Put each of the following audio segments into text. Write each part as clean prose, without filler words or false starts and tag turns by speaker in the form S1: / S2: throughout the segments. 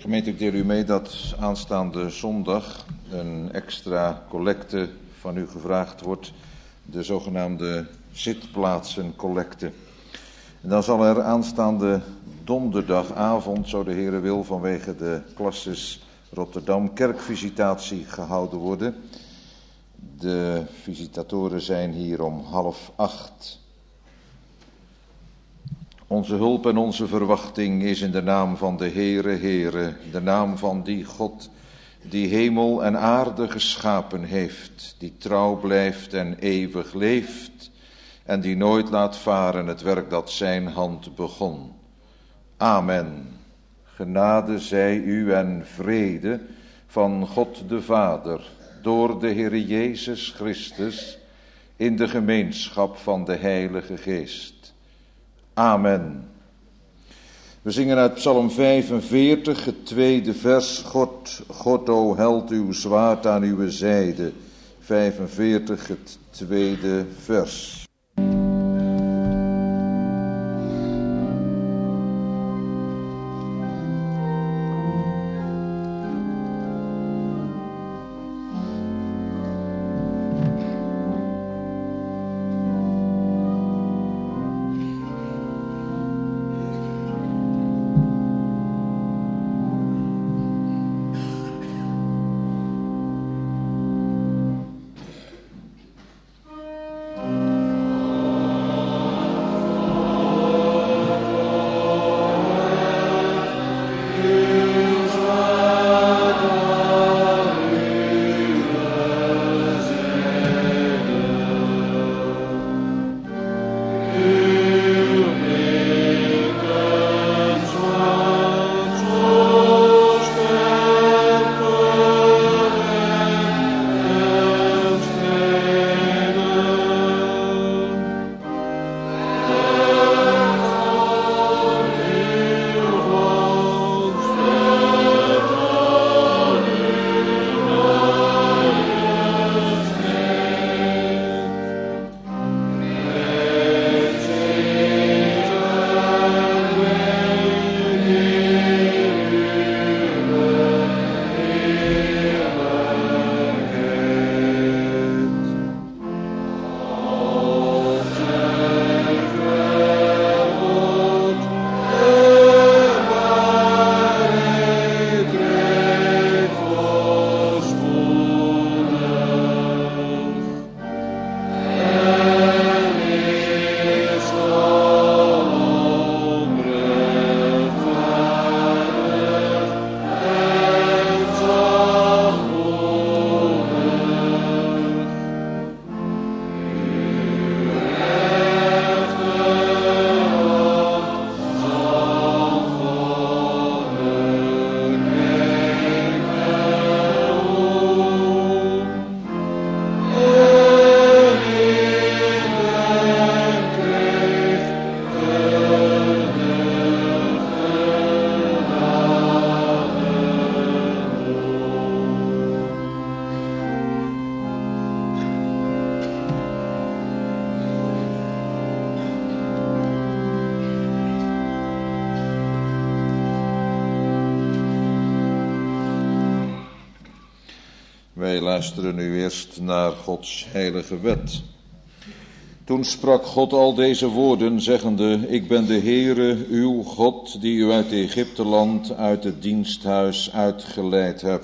S1: Gemeente, ik deel u mee dat aanstaande zondag een extra collecte van u gevraagd wordt, de zogenaamde zitplaatsencollecte. En dan zal er aanstaande donderdagavond, zo de Heere wil, vanwege de Classis Rotterdam kerkvisitatie gehouden worden. De visitatoren zijn hier om 7:30. Onze hulp en onze verwachting is in de naam van de Heere, Heere, de naam van die God die hemel en aarde geschapen heeft, die trouw blijft en eeuwig leeft en die nooit laat varen het werk dat zijn hand begon. Amen. Genade zij u en vrede van God de Vader, door de Heere Jezus Christus, in de gemeenschap van de Heilige Geest. Amen. We zingen uit Psalm 45, het tweede vers. God, o held, uw zwaard aan uw zijde. 45, het tweede vers. Wij luisteren nu eerst naar Gods heilige wet. Toen sprak God al deze woorden, zeggende: Ik ben de Heere, uw God, die u uit Egypteland, uit het diensthuis uitgeleid hebt.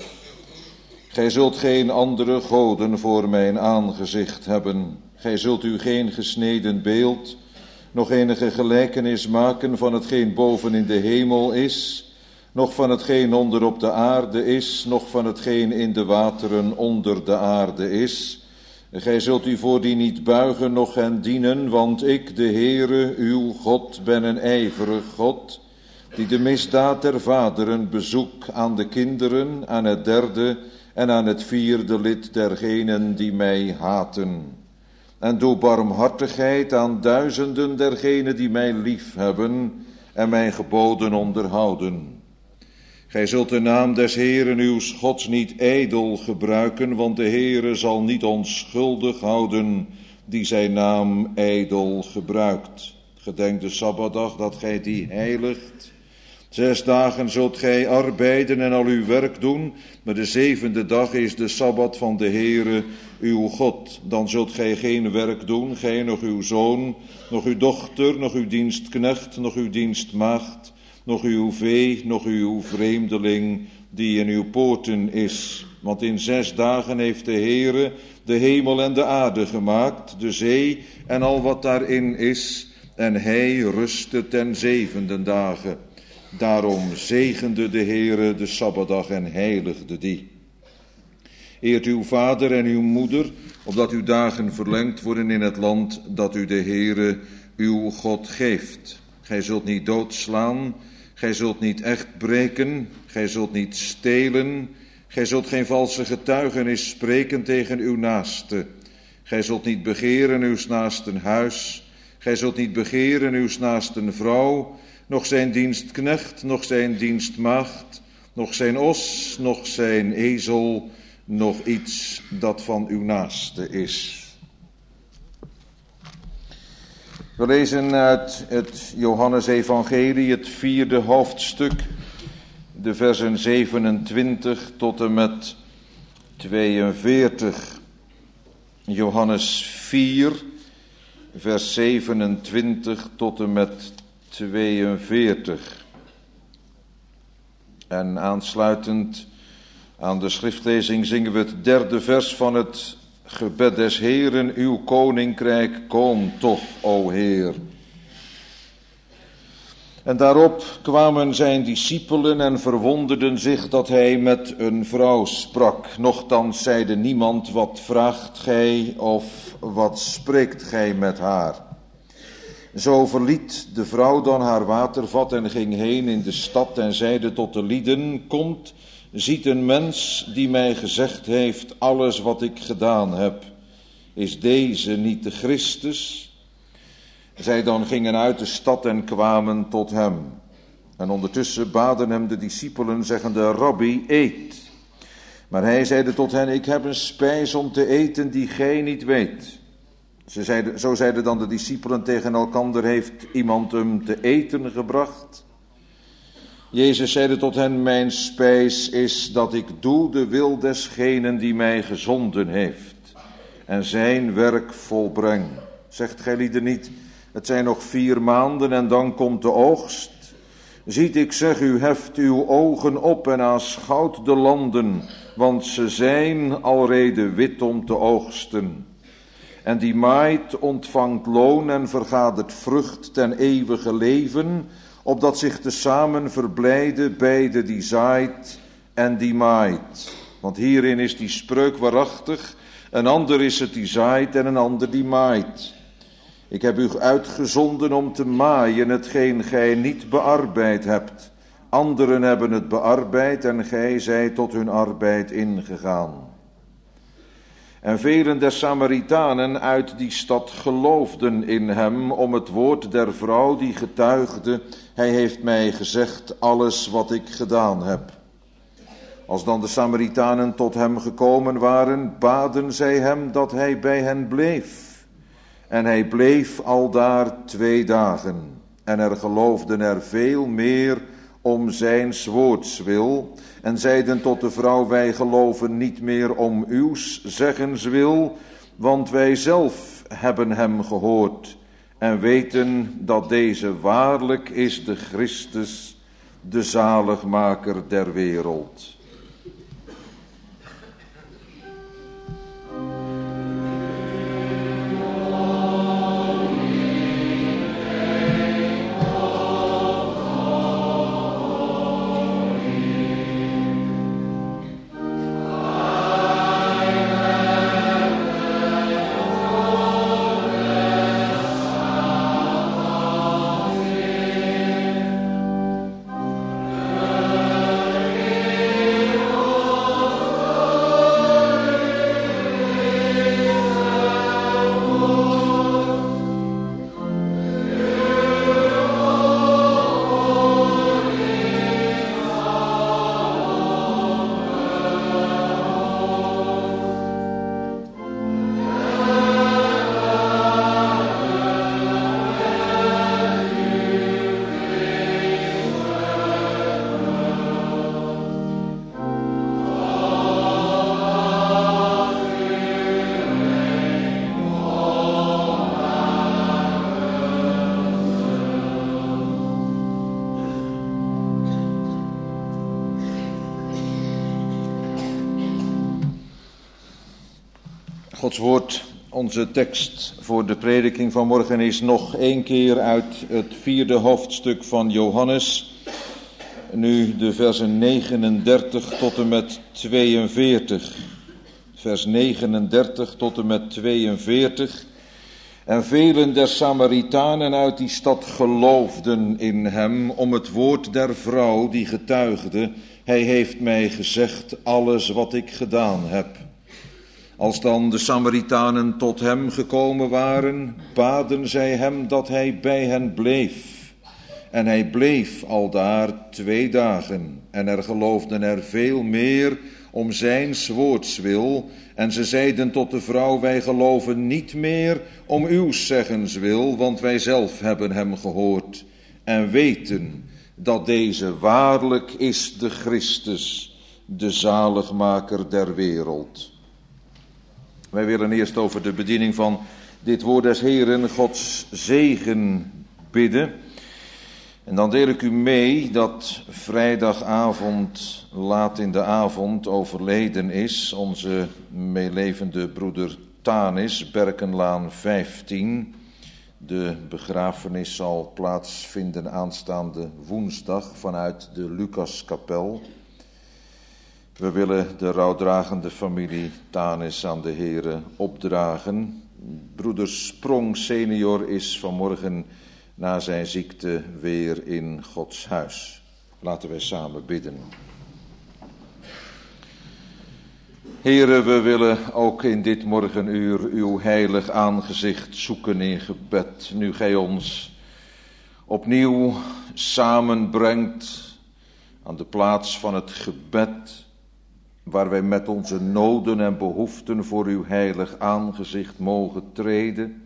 S1: Gij zult geen andere goden voor mijn aangezicht hebben. Gij zult u geen gesneden beeld, nog enige gelijkenis maken van hetgeen boven in de hemel is, nog van hetgeen onder op de aarde is, nog van hetgeen in de wateren onder de aarde is. Gij zult u voor die niet buigen, noch hen dienen, want ik, de Heere, uw God, ben een ijverig God, die de misdaad der vaderen bezoek aan de kinderen, aan het derde en aan het vierde lid dergenen die mij haten. En doe barmhartigheid aan duizenden dergenen die mij lief hebben en mijn geboden onderhouden. Gij zult de naam des Heeren uws Gods niet ijdel gebruiken, want de Heere zal niet onschuldig houden die zijn naam ijdel gebruikt. Gedenk de Sabbatdag dat gij die heiligt. 6 dagen zult gij arbeiden en al uw werk doen, maar de 7e dag is de Sabbat van de Heere, uw God. Dan zult gij geen werk doen, gij, nog uw zoon, nog uw dochter, nog uw dienstknecht, nog uw dienstmaagd, nog uw vee, nog uw vreemdeling die in uw poorten is. Want in 6 dagen heeft de Heere de hemel en de aarde gemaakt, de zee en al wat daarin is, en hij rustte ten 7e dagen. Daarom zegende de Heere de Sabbatdag en heiligde die. Eert uw vader en uw moeder, opdat uw dagen verlengd worden in het land dat u de Heere uw God geeft. Gij zult niet doodslaan, gij zult niet echt breken, gij zult niet stelen, gij zult geen valse getuigenis spreken tegen uw naaste. Gij zult niet begeren uws naasten huis, gij zult niet begeren uws naasten vrouw, nog zijn dienstknecht, nog zijn dienstmaagd, nog zijn os, nog zijn ezel, nog iets dat van uw naaste is. We lezen uit het Johannesevangelie, het 4e hoofdstuk, de versen 27 tot en met 42. Johannes 4, vers 27 tot en met 42. En aansluitend aan de schriftlezing zingen we het 3e vers van het gebed des Heeren. Uw koninkrijk kom toch, o Heer. En daarop kwamen zijn discipelen en verwonderden zich dat hij met een vrouw sprak. Nochtans zeide niemand, wat vraagt gij of wat spreekt gij met haar? Zo verliet de vrouw dan haar watervat en ging heen in de stad en zeide tot de lieden, komt, ziet een mens die mij gezegd heeft alles wat ik gedaan heb. Is deze niet de Christus? Zij dan gingen uit de stad en kwamen tot hem. En ondertussen baden hem de discipelen, zeggende, Rabbi, eet. Maar hij zeide tot hen, ik heb een spijs om te eten die gij niet weet. Zo zeiden dan de discipelen tegen elkander, heeft iemand hem te eten gebracht? Jezus zeide tot hen, mijn spijs is dat ik doe de wil desgenen die mij gezonden heeft, en zijn werk volbreng. Zegt gij lieden niet, het zijn nog 4 maanden en dan komt de oogst? Ziet, ik zeg u, heft uw ogen op en aanschouwt de landen, want ze zijn alrede wit om te oogsten. En die maait ontvangt loon en vergadert vrucht ten eeuwige leven, opdat zich tezamen verblijden beide die zaait en die maait. Want hierin is die spreuk waarachtig, een ander is het die zaait en een ander die maait. Ik heb u uitgezonden om te maaien hetgeen gij niet bearbeid hebt. Anderen hebben het bearbeid en gij zijt tot hun arbeid ingegaan. En velen der Samaritanen uit die stad geloofden in hem om het woord der vrouw die getuigde, hij heeft mij gezegd alles wat ik gedaan heb. Als dan de Samaritanen tot hem gekomen waren, baden zij hem dat hij bij hen bleef. En hij bleef aldaar 2 dagen. En er geloofden er veel meer om zijns woords wil, en zeiden tot de vrouw, wij geloven niet meer om uws zeggens wil, want wij zelf hebben hem gehoord en weten dat deze waarlijk is de Christus, de zaligmaker der wereld. Gods woord, onze tekst voor de prediking van morgen is nog één keer uit het 4e hoofdstuk van Johannes. Nu de versen 39 tot en met 42. Vers 39 tot en met 42. En velen der Samaritanen uit die stad geloofden in hem om het woord der vrouw die getuigde: hij heeft mij gezegd alles wat ik gedaan heb. Als dan de Samaritanen tot hem gekomen waren, baden zij hem dat hij bij hen bleef. En hij bleef aldaar 2 dagen. En er geloofden er veel meer om zijns woords wil. En ze zeiden tot de vrouw: wij geloven niet meer om uw zeggens wil, want wij zelf hebben hem gehoord. En weten dat deze waarlijk is de Christus, de zaligmaker der wereld. Wij willen eerst over de bediening van dit woord des Heeren Gods zegen bidden. En dan deel ik u mee dat vrijdagavond, laat in de avond, overleden is onze meelevende broeder Tanis, Berkenlaan 15. De begrafenis zal plaatsvinden aanstaande woensdag vanuit de Lucaskapel. We willen de rouwdragende familie Tanis aan de Here opdragen. Broeder Sprong senior is vanmorgen na zijn ziekte weer in Gods huis. Laten wij samen bidden. Here, we willen ook in dit morgenuur uw heilig aangezicht zoeken in gebed. Nu gij ons opnieuw samenbrengt aan de plaats van het gebed, waar wij met onze noden en behoeften voor uw heilig aangezicht mogen treden.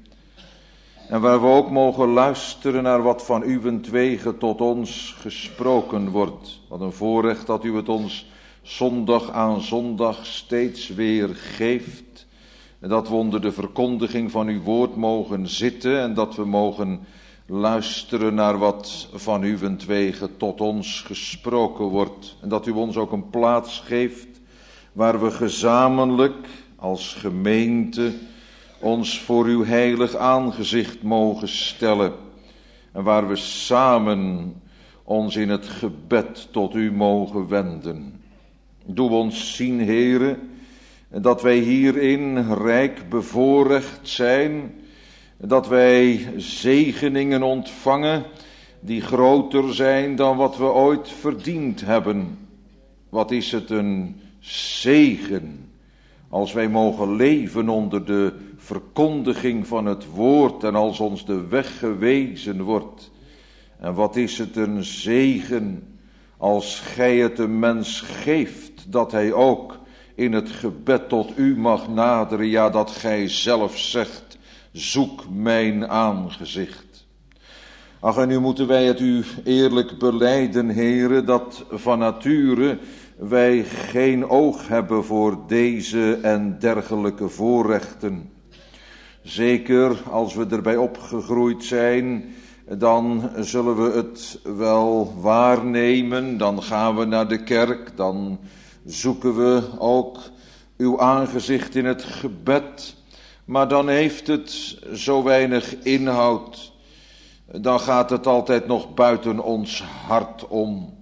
S1: En waar we ook mogen luisteren naar wat van uwentwege tot ons gesproken wordt. Wat een voorrecht dat u het ons zondag aan zondag steeds weer geeft. En dat we onder de verkondiging van uw woord mogen zitten en dat we mogen luisteren naar wat van uwentwege tot ons gesproken wordt. En dat u ons ook een plaats geeft waar we gezamenlijk als gemeente ons voor uw heilig aangezicht mogen stellen. En waar we samen ons in het gebed tot u mogen wenden. Doe ons zien, Heere, dat wij hierin rijk bevoorrecht zijn. Dat wij zegeningen ontvangen die groter zijn dan wat we ooit verdiend hebben. Wat is het een zegen als wij mogen leven onder de verkondiging van het woord en als ons de weg gewezen wordt. En wat is het een zegen als gij het een mens geeft dat hij ook in het gebed tot u mag naderen, ja, dat gij zelf zegt: zoek mijn aangezicht. Ach, en nu moeten wij het u eerlijk belijden, Heere, dat van nature wij geen oog hebben voor deze en dergelijke voorrechten. Zeker als we erbij opgegroeid zijn, dan zullen we het wel waarnemen. Dan gaan we naar de kerk, dan zoeken we ook uw aangezicht in het gebed. Maar dan heeft het zo weinig inhoud. Dan gaat het altijd nog buiten ons hart om.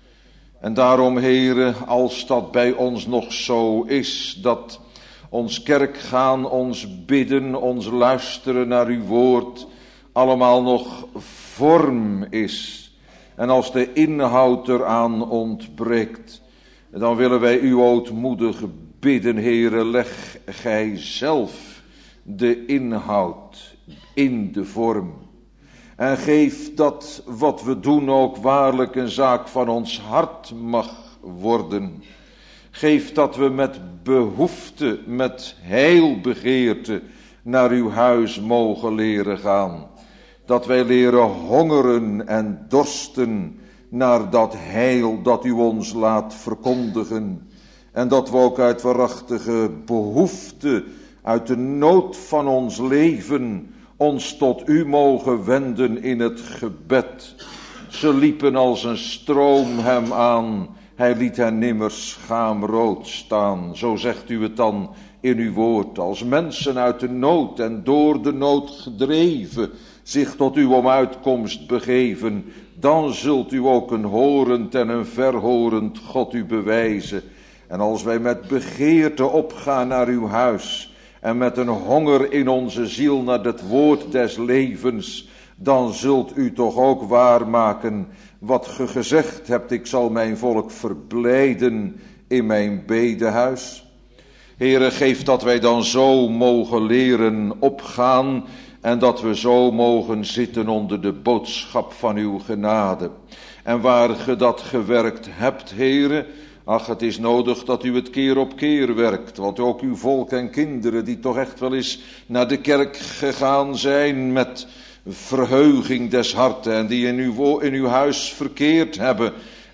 S1: En daarom, Heere, als dat bij ons nog zo is, dat ons kerkgaan, ons bidden, ons luisteren naar uw woord allemaal nog vorm is. En als de inhoud eraan ontbreekt, dan willen wij u ootmoedig bidden, Heere, leg gij zelf de inhoud in de vorm. En geef dat wat we doen ook waarlijk een zaak van ons hart mag worden. Geef dat we met behoefte, met heilbegeerte naar uw huis mogen leren gaan. Dat wij leren hongeren en dorsten naar dat heil dat u ons laat verkondigen. En dat we ook uit waarachtige behoefte, uit de nood van ons leven, ons tot u mogen wenden in het gebed. Ze liepen als een stroom hem aan Hij liet hen nimmer schaamrood staan, zo zegt u het dan in uw woord. Als mensen uit de nood en door de nood gedreven zich tot u om uitkomst begeven, dan zult u ook een horend en een verhorend God u bewijzen. En als wij met begeerte opgaan naar uw huis en met een honger in onze ziel naar het woord des levens, dan zult u toch ook waarmaken wat ge gezegd hebt: ik zal mijn volk verblijden in mijn bedehuis. Heere, geef dat wij dan zo mogen leren opgaan en dat we zo mogen zitten onder de boodschap van uw genade. En waar ge dat gewerkt hebt, Heere, ach, het is nodig dat u het keer op keer werkt. Want ook uw volk en kinderen die toch echt wel eens naar de kerk gegaan zijn met verheuging des harten en die in uw huis verkeerd hebben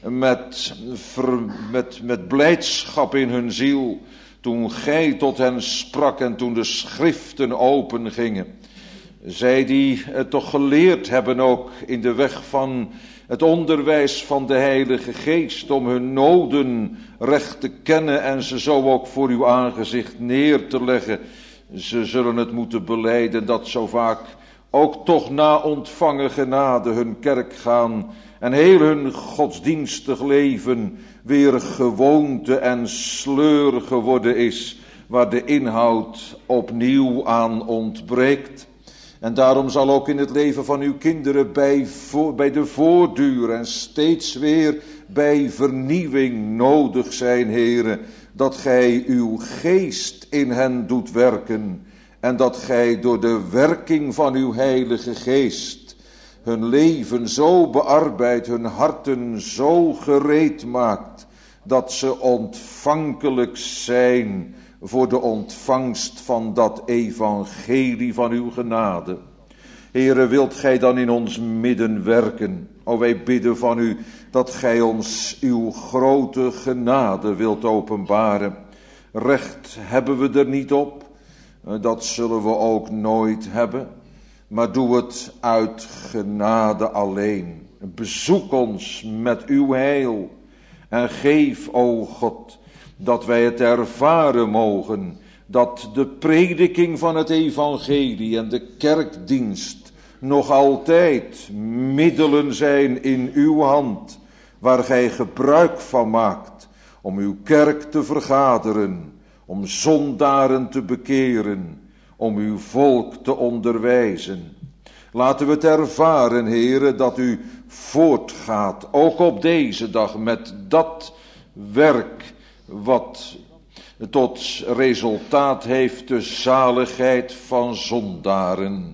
S1: met blijdschap in hun ziel, toen gij tot hen sprak en toen de schriften open gingen. Zij die het toch geleerd hebben ook in de weg van het onderwijs van de Heilige Geest, om hun noden recht te kennen en ze zo ook voor uw aangezicht neer te leggen. Ze zullen het moeten belijden dat zo vaak ook toch na ontvangen genade hun kerk gaan en heel hun godsdienstig leven weer gewoonte en sleur geworden is, waar de inhoud opnieuw aan ontbreekt. En daarom zal ook in het leven van uw kinderen bij de voortduur en steeds weer bij vernieuwing nodig zijn, Heere, dat gij uw geest in hen doet werken en dat gij door de werking van uw Heilige Geest hun leven zo bearbeidt, hun harten zo gereed maakt, dat ze ontvankelijk zijn voor de ontvangst van dat evangelie van uw genade. Heere, wilt gij dan in ons midden werken? O, wij bidden van u dat gij ons uw grote genade wilt openbaren. Recht hebben we er niet op, dat zullen we ook nooit hebben, maar doe het uit genade alleen. Bezoek ons met uw heil en geef, o God, dat wij het ervaren mogen, dat de prediking van het evangelie en de kerkdienst nog altijd middelen zijn in uw hand, waar gij gebruik van maakt om uw kerk te vergaderen, om zondaren te bekeren, om uw volk te onderwijzen. Laten we het ervaren, Heere, dat u voortgaat, ook op deze dag, met dat werk wat tot resultaat heeft de zaligheid van zondaren.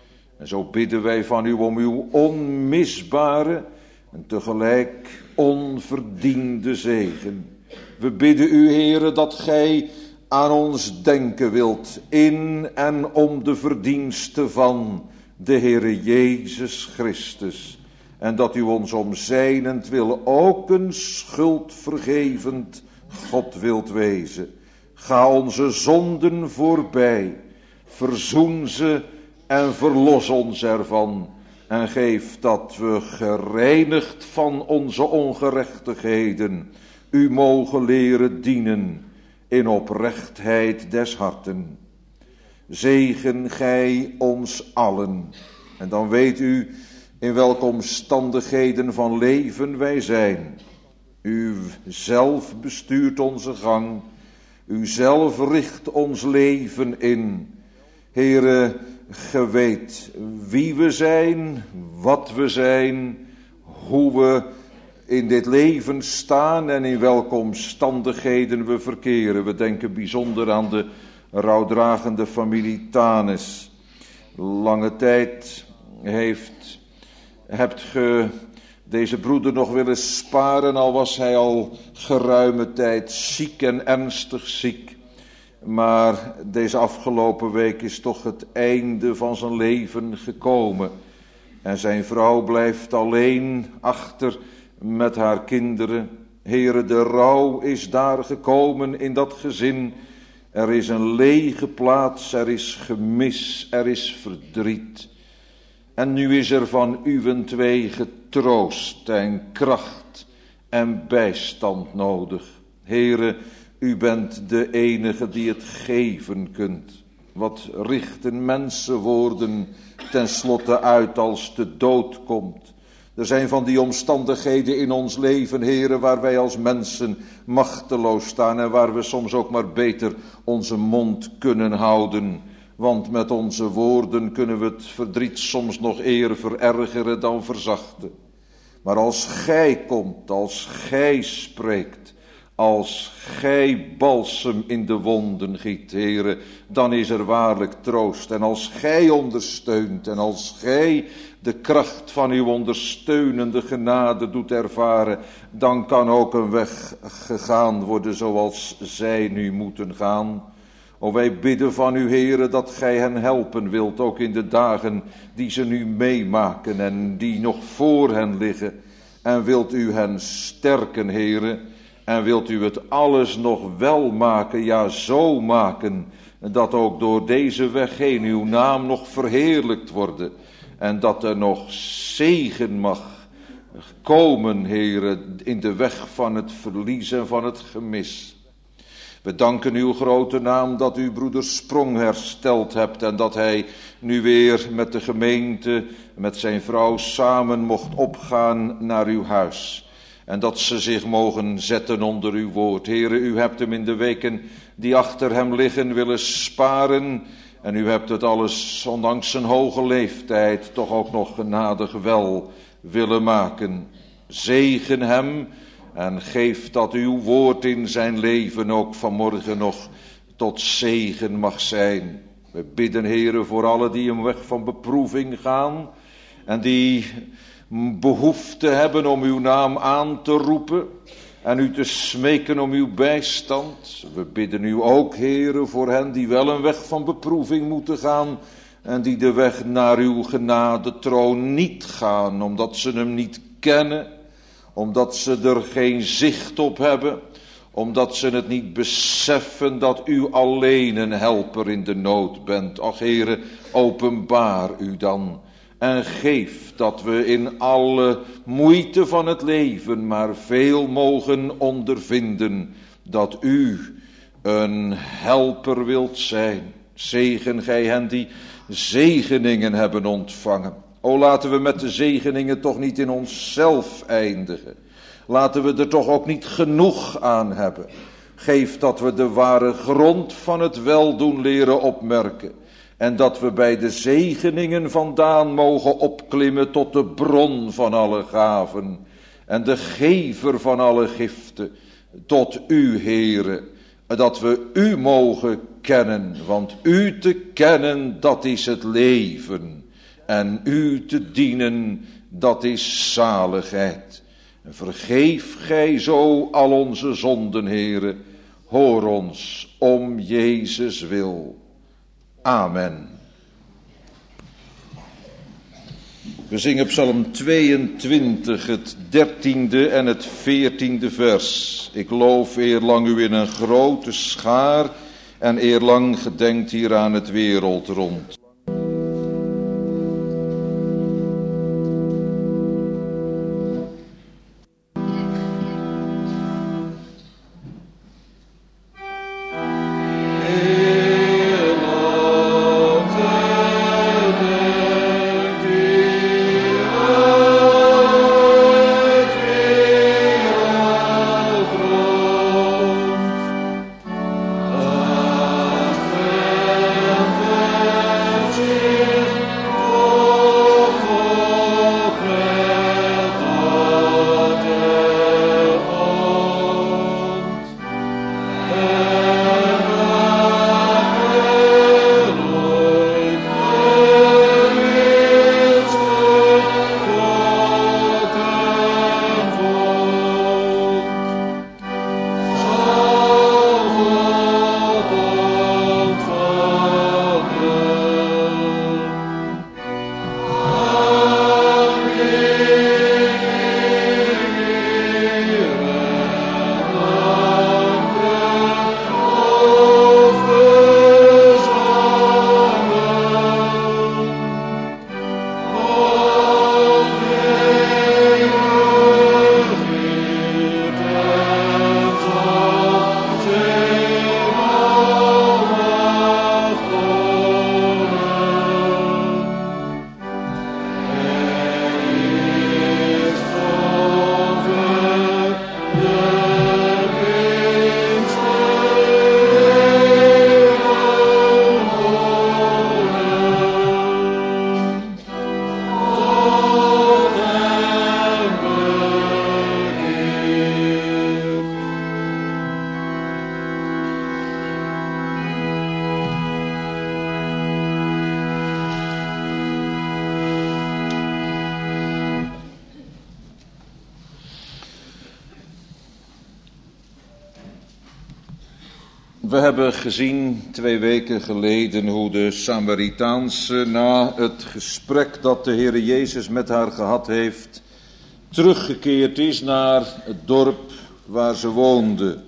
S1: En zo bidden wij van u om uw onmisbare en tegelijk onverdiende zegen. We bidden u, Heere, dat gij aan ons denken wilt in en om de verdiensten van de Heere Jezus Christus. En dat u ons om zijnentwil ook een schuldvergevend God wilt wezen. Ga onze zonden voorbij, verzoen ze en verlos ons ervan. En geef dat we gereinigd van onze ongerechtigheden u mogen leren dienen in oprechtheid des harten. Zegen gij ons allen. En dan weet u in welke omstandigheden van leven wij zijn. U zelf bestuurt onze gang. U zelf richt ons leven in. Heere, ge weet wie we zijn, wat we zijn, hoe we in dit leven staan en in welke omstandigheden we verkeren. We denken bijzonder aan de rouwdragende familie Tanes. Lange tijd hebt ge deze broeder nog willen sparen, al was hij al geruime tijd ziek en ernstig ziek. Maar deze afgelopen week is toch het einde van zijn leven gekomen. En zijn vrouw blijft alleen achter met haar kinderen. Heere, de rouw is daar gekomen in dat gezin. Er is een lege plaats, er is gemis, er is verdriet. En nu is er van uwentwege troost en kracht en bijstand nodig. Heere, u bent de enige die het geven kunt. Wat richten mensenwoorden tenslotte uit als de dood komt? Er zijn van die omstandigheden in ons leven, Heere, waar wij als mensen machteloos staan en waar we soms ook maar beter onze mond kunnen houden. Want met onze woorden kunnen we het verdriet soms nog eer verergeren dan verzachten. Maar als gij komt, als gij spreekt, als gij balsem in de wonden giet, Heere, dan is er waarlijk troost. En als gij ondersteunt en als gij de kracht van uw ondersteunende genade doet ervaren, dan kan ook een weg gegaan worden zoals zij nu moeten gaan. O, wij bidden van u, Heere, dat gij hen helpen wilt, ook in de dagen die ze nu meemaken en die nog voor hen liggen. En wilt u hen sterken, Heere, en wilt u het alles nog wel maken, ja zo maken, dat ook door deze weg heen uw naam nog verheerlijkt worden. En dat er nog zegen mag komen, Heere, in de weg van het verlies en van het gemis. We danken uw grote naam dat u broeder Sprong hersteld hebt en dat hij nu weer met de gemeente, met zijn vrouw samen mocht opgaan naar uw huis. En dat ze zich mogen zetten onder uw woord. Heere, u hebt hem in de weken die achter hem liggen willen sparen. En u hebt het alles, ondanks zijn hoge leeftijd, toch ook nog genadig wel willen maken. Zegen hem en geef dat uw woord in zijn leven ook vanmorgen nog tot zegen mag zijn. We bidden, Heere, voor allen die een weg van beproeving gaan en die behoefte hebben om uw naam aan te roepen en u te smeken om uw bijstand. We bidden u ook, Heere, voor hen die wel een weg van beproeving moeten gaan en die de weg naar uw genadetroon niet gaan, omdat ze hem niet kennen, omdat ze er geen zicht op hebben, omdat ze het niet beseffen dat u alleen een helper in de nood bent. Ach, Heere, openbaar u dan en geef dat we in alle moeite van het leven maar veel mogen ondervinden dat u een helper wilt zijn. Zegen gij hen die zegeningen hebben ontvangen. O, laten we met de zegeningen toch niet in onszelf eindigen. Laten we er toch ook niet genoeg aan hebben. Geef dat we de ware grond van het weldoen leren opmerken. En dat we bij de zegeningen vandaan mogen opklimmen tot de bron van alle gaven. En de gever van alle giften, tot u, Heere. Dat we u mogen kennen, want u te kennen, dat is het leven. En u te dienen, dat is zaligheid. En vergeef gij zo al onze zonden, Heere. Hoor ons om Jezus wil. Amen. We zingen Psalm 22, het 13e en het 14e vers. Ik loof eerlang u in een grote schaar en eerlang gedenkt hier aan het wereld rond. We hebben gezien 2 weken geleden hoe de Samaritaanse na het gesprek dat de Heere Jezus met haar gehad heeft, teruggekeerd is naar het dorp waar ze woonde.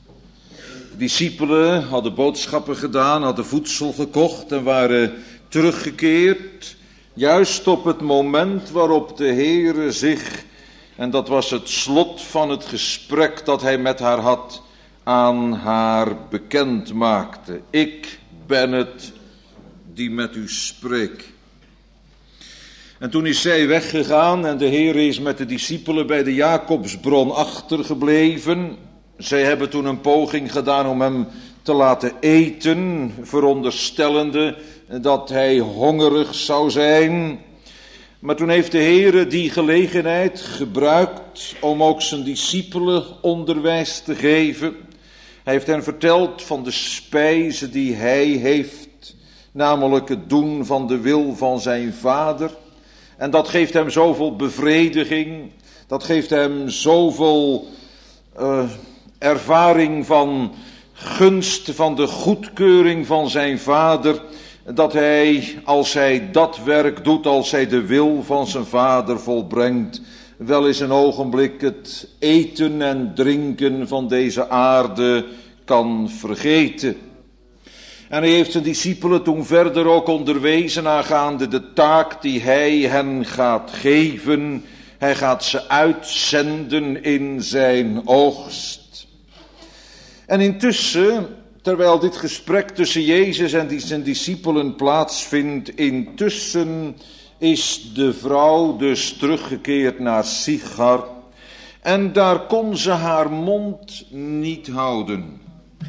S1: De discipelen hadden boodschappen gedaan, hadden voedsel gekocht en waren teruggekeerd, juist op het moment waarop de Heere zich, en dat was het slot van het gesprek dat hij met haar had, aan haar bekend maakte. Ik ben het die met u spreekt. En toen is zij weggegaan en de Heer is met de discipelen bij de Jacobsbron achtergebleven. Zij hebben toen een poging gedaan om hem te laten eten, veronderstellende dat hij hongerig zou zijn. Maar toen heeft de Heer die gelegenheid gebruikt om ook zijn discipelen onderwijs te geven. Hij heeft hen verteld van de spijze die hij heeft, namelijk het doen van de wil van zijn Vader. En dat geeft hem zoveel bevrediging, dat geeft hem zoveel ervaring van gunst, van de goedkeuring van zijn Vader, dat hij, als hij dat werk doet, als hij de wil van zijn Vader volbrengt, wel eens een ogenblik het eten en drinken van deze aarde kan vergeten. En hij heeft zijn discipelen toen verder ook onderwezen aangaande de taak die hij hen gaat geven. Hij gaat ze uitzenden in zijn oogst. En intussen, terwijl dit gesprek tussen Jezus en zijn discipelen plaatsvindt, intussen is de vrouw dus teruggekeerd naar Sichar. En daar kon ze haar mond niet houden.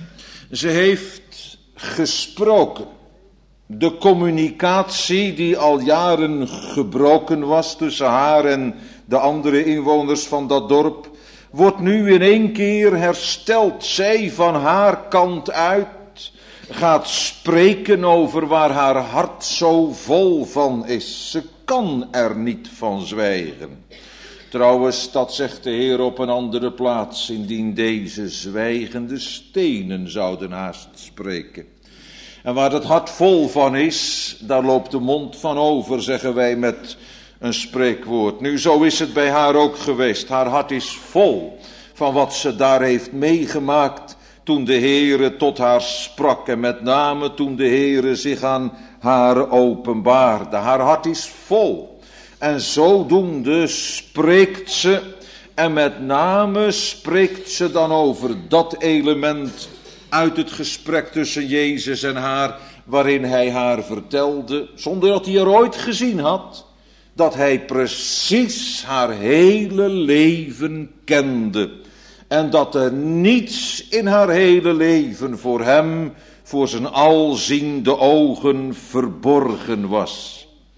S1: Ze heeft gesproken. De communicatie die al jaren gebroken was tussen haar en de andere inwoners van dat dorp, wordt nu in één keer hersteld. Zij van haar kant uit gaat spreken over waar haar hart zo vol van is. Ze kan er niet van zwijgen. Trouwens, dat zegt de Heer op een andere plaats, indien deze zwijgende stenen zouden haast spreken. En waar het hart vol van is, daar loopt de mond van over, zeggen wij met een spreekwoord. Nu, zo is het bij haar ook geweest. Haar hart is vol van wat ze daar heeft meegemaakt toen de Heere tot haar sprak. En met name toen de Heere zich aan haar openbaarde. Haar hart is vol. En zodoende spreekt ze, en met name spreekt ze dan over dat element uit het gesprek tussen Jezus en haar, waarin hij haar vertelde, zonder dat hij er ooit gezien had, dat hij precies haar hele leven kende. En dat er niets in haar hele leven voor hem, voor zijn alziende ogen verborgen was.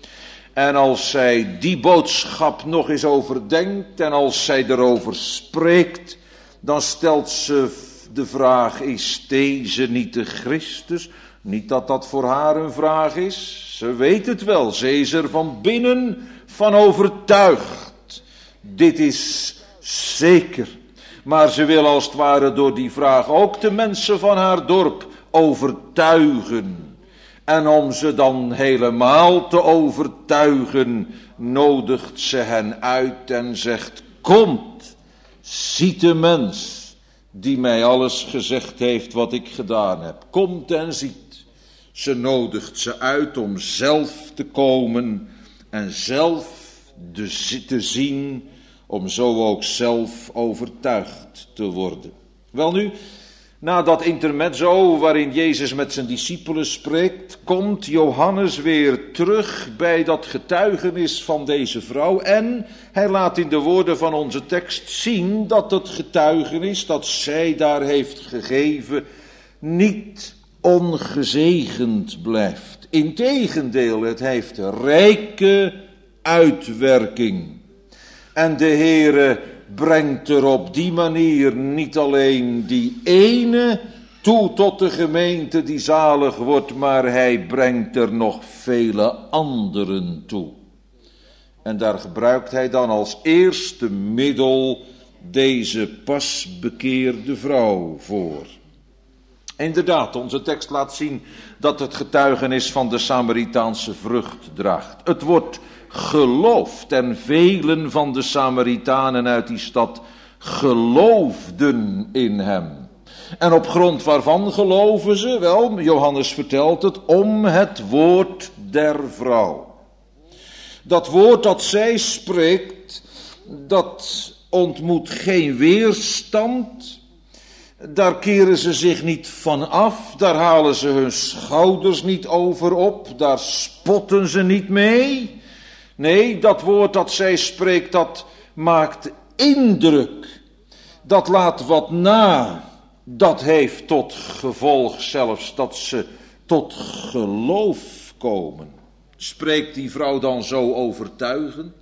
S1: En als zij die boodschap nog eens overdenkt en als zij erover spreekt, dan stelt ze de vraag, is deze niet de Christus? Niet dat dat voor haar een vraag is, ze weet het wel, ze is er van binnen van overtuigd. Dit is zeker. Maar ze wil als het ware door die vraag ook de mensen van haar dorp overtuigen. En om ze dan helemaal te overtuigen, nodigt ze hen uit en zegt, komt, ziet de mens die mij alles gezegd heeft wat ik gedaan heb. Komt en ziet. Ze nodigt ze uit om zelf te komen en zelf te zien, om zo ook zelf overtuigd te worden. Welnu, na dat intermezzo waarin Jezus met zijn discipelen spreekt, komt Johannes weer terug bij dat getuigenis van deze vrouw. En hij laat in de woorden van onze tekst zien dat het getuigenis dat zij daar heeft gegeven niet ongezegend blijft. Integendeel, het heeft rijke uitwerking. En de Heere brengt er op die manier niet alleen die ene toe tot de gemeente die zalig wordt, maar hij brengt er nog vele anderen toe. En daar gebruikt hij dan als eerste middel deze pas bekeerde vrouw voor. Inderdaad, onze tekst laat zien dat het getuigenis van de Samaritaanse vrucht draagt. Het wordt geloofd en velen van de Samaritanen uit die stad geloofden in hem. En op grond waarvan geloven ze? Wel, Johannes vertelt het, om het woord der vrouw. Dat woord dat zij spreekt, dat ontmoet geen weerstand. Daar keren ze zich niet van af, daar halen ze hun schouders niet over op, daar spotten ze niet mee. Nee, dat woord dat zij spreekt, dat maakt indruk. Dat laat wat na. Dat heeft tot gevolg zelfs dat ze tot geloof komen. Spreekt die vrouw dan zo overtuigend?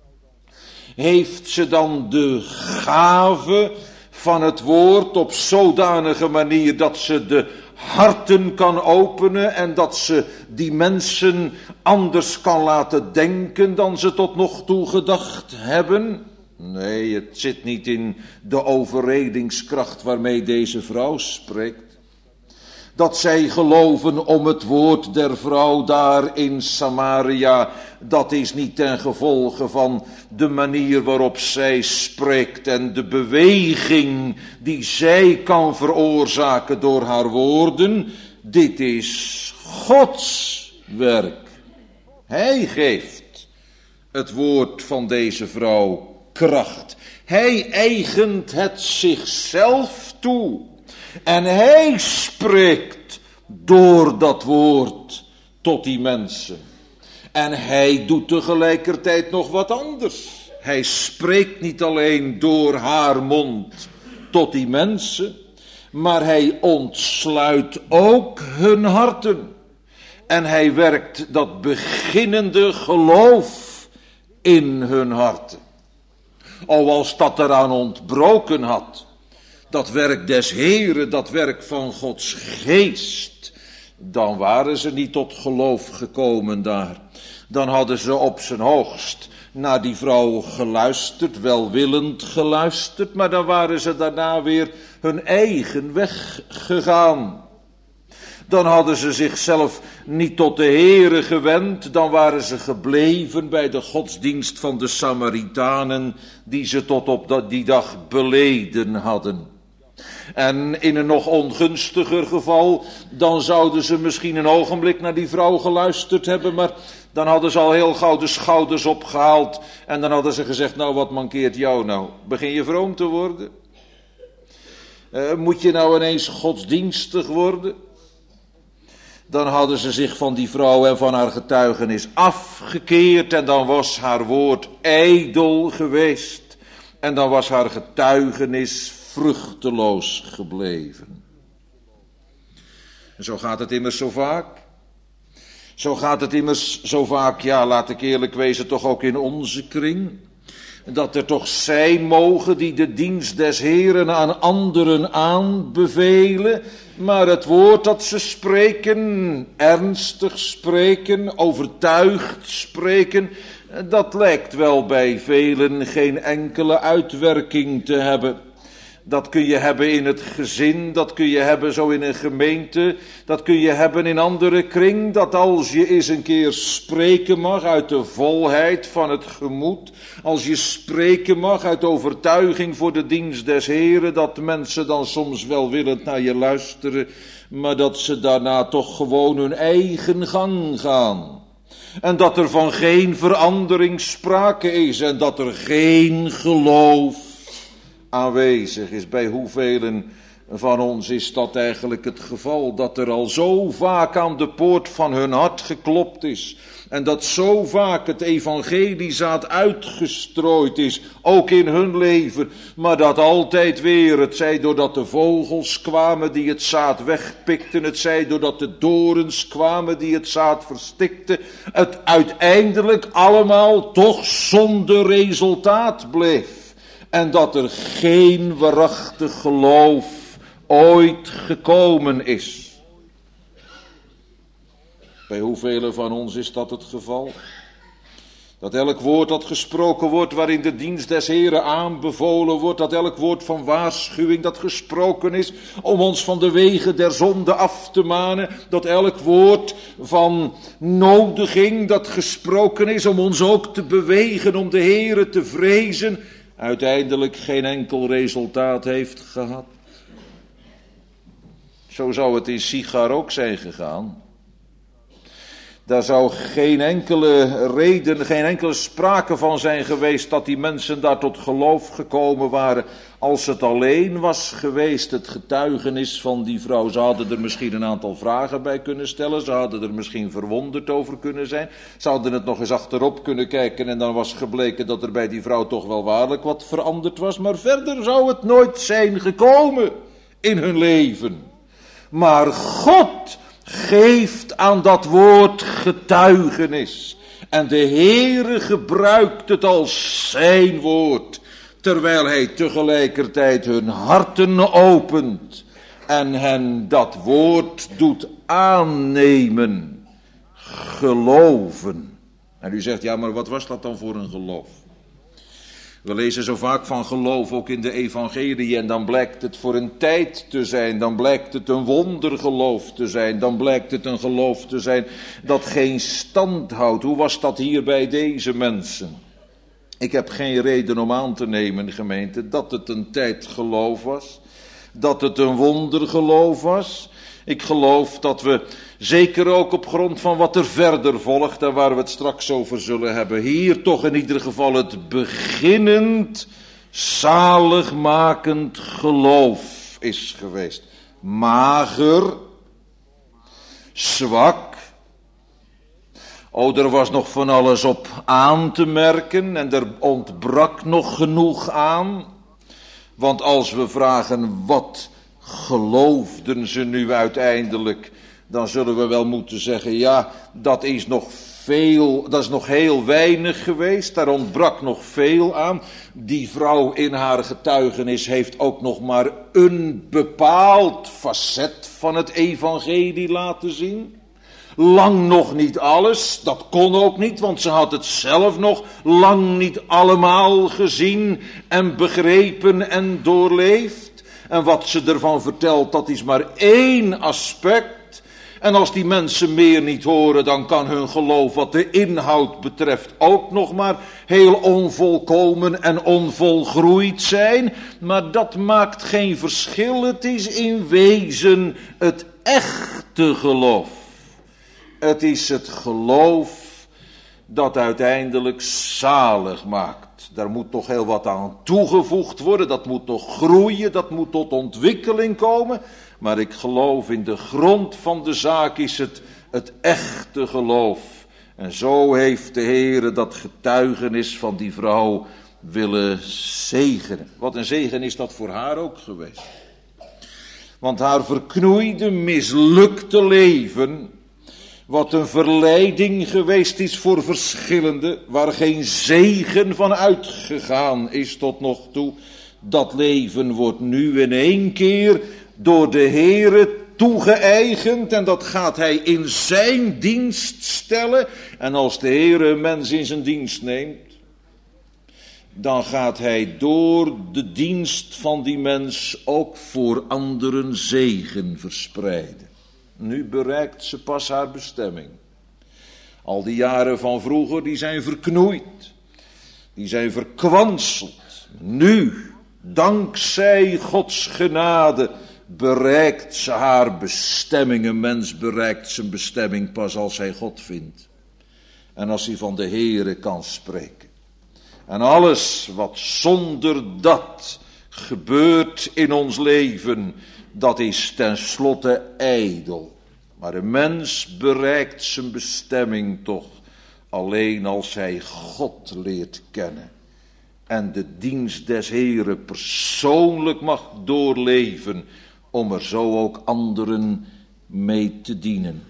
S1: Heeft ze dan de gave van het woord op zodanige manier dat ze de harten kan openen en dat ze die mensen anders kan laten denken dan ze tot nog toe gedacht hebben? Nee, het zit niet in de overredingskracht waarmee deze vrouw spreekt. Dat zij geloven om het woord der vrouw daar in Samaria, dat is niet ten gevolge van de manier waarop zij spreekt en de beweging die zij kan veroorzaken door haar woorden. Dit is Gods werk. Hij geeft het woord van deze vrouw kracht. Hij eigent het zichzelf toe. En hij spreekt door dat woord tot die mensen. En hij doet tegelijkertijd nog wat anders. Hij spreekt niet alleen door haar mond tot die mensen, maar hij ontsluit ook hun harten. En hij werkt dat beginnende geloof in hun harten. Als dat eraan ontbroken had, dat werk des Heren, dat werk van Gods geest, dan waren ze niet tot geloof gekomen daar. Dan hadden ze op zijn hoogst naar die vrouw geluisterd, welwillend geluisterd, maar dan waren ze daarna weer hun eigen weg gegaan. Dan hadden ze zichzelf niet tot de Heere gewend, dan waren ze gebleven bij de godsdienst van de Samaritanen, die ze tot op die dag beleden hadden. En in een nog ongunstiger geval, dan zouden ze misschien een ogenblik naar die vrouw geluisterd hebben, maar dan hadden ze al heel gauw de schouders opgehaald en dan hadden ze gezegd, nou wat mankeert jou nou? Begin je vroom te worden? Moet je nou ineens godsdienstig worden? Dan hadden ze zich van die vrouw en van haar getuigenis afgekeerd en dan was haar woord ijdel geweest en dan was haar getuigenis vruchteloos gebleven. En zo gaat het immers zo vaak. Zo gaat het immers zo vaak, ja, laat ik eerlijk wezen, toch ook in onze kring. Dat er toch zijn mogen die de dienst des Heren aan anderen aanbevelen, maar het woord dat ze spreken, ernstig spreken, overtuigd spreken, dat lijkt wel bij velen geen enkele uitwerking te hebben. Dat kun je hebben in het gezin, dat kun je hebben zo in een gemeente, dat kun je hebben in andere kring, dat als je eens een keer spreken mag uit de volheid van het gemoed, als je spreken mag uit overtuiging voor de dienst des Heren, dat mensen dan soms welwillend naar je luisteren, maar dat ze daarna toch gewoon hun eigen gang gaan. En dat er van geen verandering sprake is en dat er geen geloof aanwezig is. Bij hoeveel van ons is dat eigenlijk het geval, dat er al zo vaak aan de poort van hun hart geklopt is en dat zo vaak het evangeliezaad uitgestrooid is, ook in hun leven, maar dat altijd weer, het zij doordat de vogels kwamen die het zaad wegpikten, het zij doordat de dorens kwamen die het zaad verstikten, het uiteindelijk allemaal toch zonder resultaat bleef. En dat er geen waarachtig geloof ooit gekomen is. Bij hoeveel van ons is dat het geval? Dat elk woord dat gesproken wordt waarin de dienst des Heren aanbevolen wordt, dat elk woord van waarschuwing dat gesproken is om ons van de wegen der zonde af te manen, dat elk woord van nodiging dat gesproken is om ons ook te bewegen om de Heren te vrezen, uiteindelijk geen enkel resultaat heeft gehad. Zo zou het in Sichar ook zijn gegaan. Daar zou geen enkele reden, geen enkele sprake van zijn geweest dat die mensen daar tot geloof gekomen waren, als het alleen was geweest, het getuigenis van die vrouw. Ze hadden er misschien een aantal vragen bij kunnen stellen, ze hadden er misschien verwonderd over kunnen zijn, ze hadden het nog eens achterop kunnen kijken en dan was gebleken dat er bij die vrouw toch wel waarlijk wat veranderd was, maar verder zou het nooit zijn gekomen in hun leven. Maar God geeft aan dat woord getuigenis. En de Heere gebruikt het als zijn woord, terwijl hij tegelijkertijd hun harten opent en hen dat woord doet aannemen, geloven. En u zegt, ja, maar wat was dat dan voor een geloof? We lezen zo vaak van geloof ook in de evangelie en dan blijkt het voor een tijd te zijn, dan blijkt het een wondergeloof te zijn, dan blijkt het een geloof te zijn dat geen stand houdt. Hoe was dat hier bij deze mensen? Ik heb geen reden om aan te nemen, gemeente, dat het een tijdgeloof was, dat het een wondergeloof was. Ik geloof dat we, zeker ook op grond van wat er verder volgt en waar we het straks over zullen hebben, hier toch in ieder geval het beginnend, zaligmakend geloof is geweest. Mager, zwak. Er was nog van alles op aan te merken en er ontbrak nog genoeg aan. Want als we vragen wat geloofden ze nu uiteindelijk, dan zullen we wel moeten zeggen, ja, dat is nog heel weinig geweest, daar ontbrak nog veel aan. Die vrouw in haar getuigenis heeft ook nog maar een bepaald facet van het evangelie laten zien. Lang nog niet alles, dat kon ook niet, want ze had het zelf nog lang niet allemaal gezien en begrepen en doorleefd. En wat ze ervan vertelt, dat is maar één aspect. En als die mensen meer niet horen, dan kan hun geloof wat de inhoud betreft ook nog maar heel onvolkomen en onvolgroeid zijn. Maar dat maakt geen verschil, het is in wezen het echte geloof. Het is het geloof dat uiteindelijk zalig maakt. Daar moet nog heel wat aan toegevoegd worden, dat moet nog groeien, dat moet tot ontwikkeling komen. Maar ik geloof in de grond van de zaak is het echte geloof. En zo heeft de Heere dat getuigenis van die vrouw willen zegenen. Wat een zegen is dat voor haar ook geweest. Want haar verknoeide, mislukte leven, wat een verleiding geweest is voor verschillenden, waar geen zegen van uitgegaan is tot nog toe, dat leven wordt nu in één keer door de Heere toegeëigend en dat gaat hij in zijn dienst stellen. En als de Heere een mens in zijn dienst neemt, dan gaat hij door de dienst van die mens ook voor anderen zegen verspreiden. Nu bereikt ze pas haar bestemming. Al die jaren van vroeger, die zijn verknoeid. Die zijn verkwanseld. Nu, dankzij Gods genade, bereikt ze haar bestemming. Een mens bereikt zijn bestemming pas als hij God vindt. En als hij van de Heere kan spreken. En alles wat zonder dat gebeurt in ons leven, dat is tenslotte ijdel. Maar een mens bereikt zijn bestemming toch alleen als hij God leert kennen. En de dienst des Heren persoonlijk mag doorleven, om er zo ook anderen mee te dienen.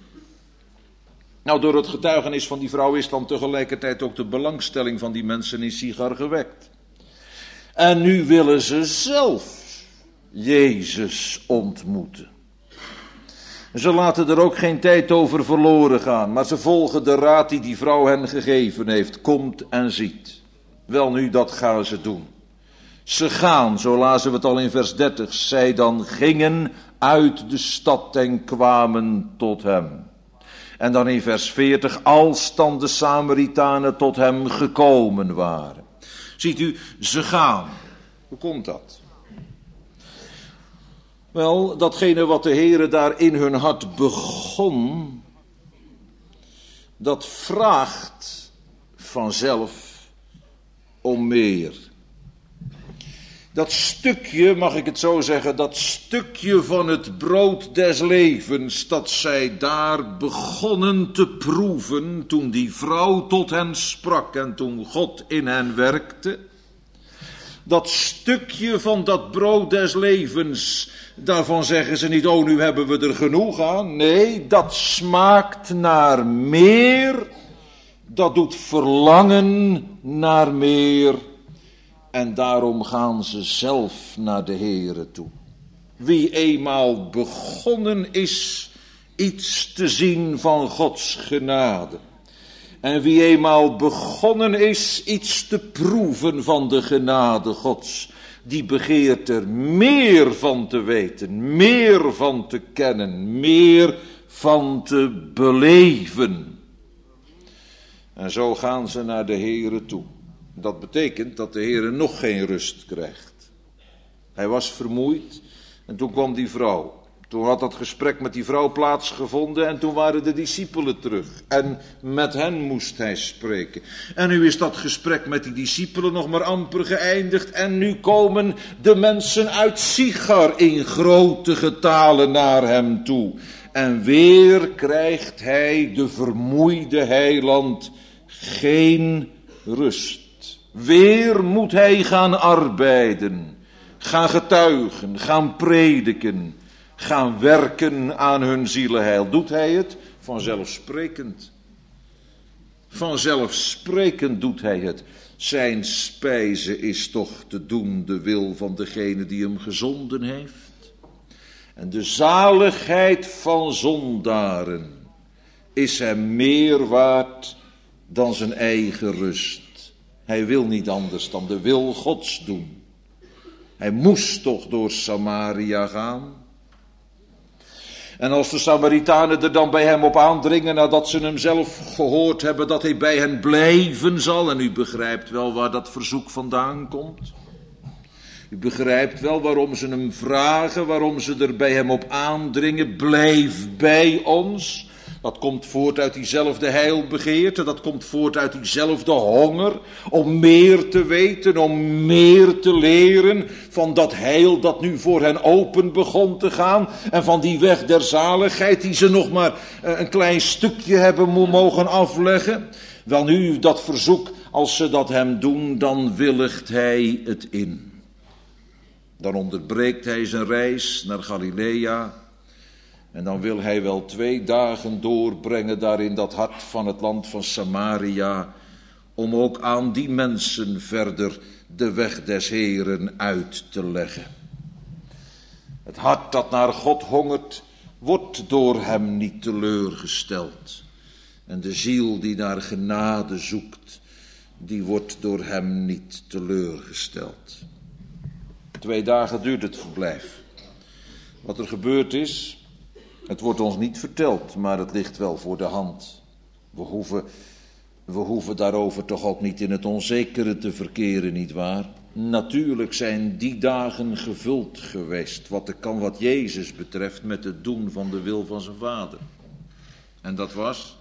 S1: Nou, door het getuigenis van die vrouw is dan tegelijkertijd ook de belangstelling van die mensen in Sichar gewekt. En nu willen ze zelf Jezus ontmoeten. Ze laten er ook geen tijd over verloren gaan, maar ze volgen de raad die vrouw hen gegeven heeft. Komt en ziet. Welnu, dat gaan ze doen. Ze gaan, zo lazen we het al in vers 30, zij dan gingen uit de stad en kwamen tot hem. En dan in vers 40, als dan de Samaritanen tot hem gekomen waren. Ziet u, ze gaan. Hoe komt dat? Wel, datgene wat de Heere daar in hun hart begon, dat vraagt vanzelf om meer. Dat stukje, mag ik het zo zeggen, dat stukje van het brood des levens, dat zij daar begonnen te proeven, toen die vrouw tot hen sprak en toen God in hen werkte. Dat stukje van dat brood des levens, daarvan zeggen ze niet, oh, nu hebben we er genoeg aan. Nee, dat smaakt naar meer, dat doet verlangen naar meer. En daarom gaan ze zelf naar de Heere toe. Wie eenmaal begonnen is iets te zien van Gods genade. En wie eenmaal begonnen is iets te proeven van de genade Gods. Die begeert er meer van te weten, meer van te kennen, meer van te beleven. En zo gaan ze naar de Heere toe. Dat betekent dat de Heere nog geen rust krijgt. Hij was vermoeid en toen kwam die vrouw. Toen had dat gesprek met die vrouw plaatsgevonden en toen waren de discipelen terug. En met hen moest hij spreken. En nu is dat gesprek met die discipelen nog maar amper geëindigd. En nu komen de mensen uit Sichar in grote getalen naar hem toe. En weer krijgt hij, de vermoeide heiland, geen rust. Weer moet hij gaan arbeiden, gaan getuigen, gaan prediken, gaan werken aan hun zielenheil. Doet hij het? Vanzelfsprekend. Vanzelfsprekend doet hij het. Zijn spijze is toch te doen de wil van degene die hem gezonden heeft. En de zaligheid van zondaren is hem meer waard dan zijn eigen rust. Hij wil niet anders dan de wil Gods doen. Hij moest toch door Samaria gaan. En als de Samaritanen er dan bij hem op aandringen, nadat ze hem zelf gehoord hebben dat hij bij hen blijven zal, en u begrijpt wel waar dat verzoek vandaan komt. U begrijpt wel waarom ze hem vragen, waarom ze er bij hem op aandringen, blijf bij ons. Dat komt voort uit diezelfde heilbegeerte, dat komt voort uit diezelfde honger om meer te weten, om meer te leren van dat heil dat nu voor hen open begon te gaan en van die weg der zaligheid die ze nog maar een klein stukje hebben mogen afleggen. Wel nu, dat verzoek, als ze dat hem doen, dan willigt hij het in. Dan onderbreekt hij zijn reis naar Galilea. En dan wil hij wel 2 dagen doorbrengen daar in dat hart van het land van Samaria, om ook aan die mensen verder de weg des Heeren uit te leggen. Het hart dat naar God hongert, wordt door hem niet teleurgesteld. En de ziel die naar genade zoekt, die wordt door hem niet teleurgesteld. 2 dagen duurt het verblijf. Wat er gebeurd is, het wordt ons niet verteld, maar het ligt wel voor de hand. We hoeven daarover toch ook niet in het onzekere te verkeren, nietwaar? Natuurlijk zijn die dagen gevuld geweest, wat Jezus betreft, met het doen van de wil van zijn Vader. En dat was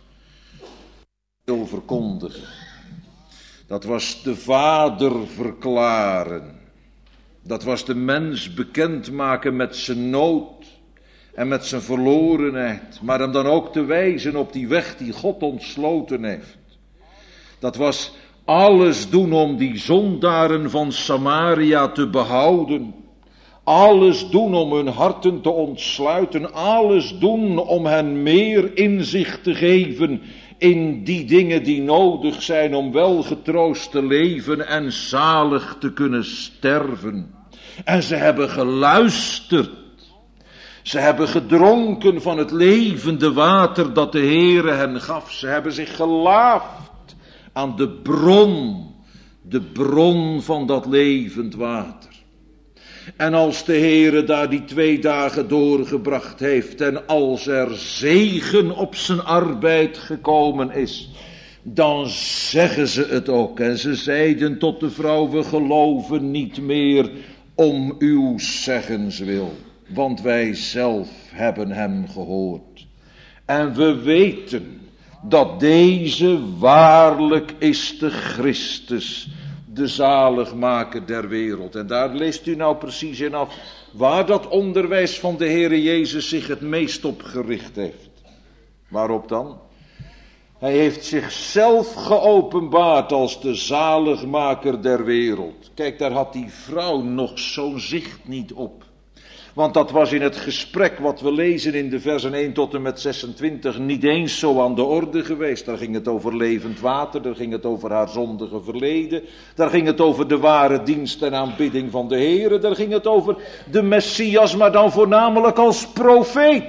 S1: wil verkondigen. Dat was de Vader verklaren. Dat was de mens bekendmaken met zijn nood en met zijn verlorenheid, maar hem dan ook te wijzen op die weg die God ontsloten heeft. Dat was alles doen om die zondaren van Samaria te behouden. Alles doen om hun harten te ontsluiten. Alles doen om hen meer inzicht te geven in die dingen die nodig zijn om welgetroost te leven en zalig te kunnen sterven. En ze hebben geluisterd. Ze hebben gedronken van het levende water dat de Heere hen gaf. Ze hebben zich gelaafd aan de bron van dat levend water. En als de Heere daar die 2 dagen doorgebracht heeft en als er zegen op zijn arbeid gekomen is, dan zeggen ze het ook. En ze zeiden tot de vrouw, we geloven niet meer om uw zeggenswil, want wij zelf hebben hem gehoord. En we weten dat deze waarlijk is de Christus, de zaligmaker der wereld. En daar leest u nou precies in af waar dat onderwijs van de Heere Jezus zich het meest op gericht heeft. Waarop dan? Hij heeft zichzelf geopenbaard als de zaligmaker der wereld. Kijk, daar had die vrouw nog zo'n zicht niet op. Want dat was in het gesprek wat we lezen in de versen 1 tot en met 26 niet eens zo aan de orde geweest. Daar ging het over levend water, daar ging het over haar zondige verleden. Daar ging het over de ware dienst en aanbidding van de Heere. Daar ging het over de Messias, maar dan voornamelijk als profeet.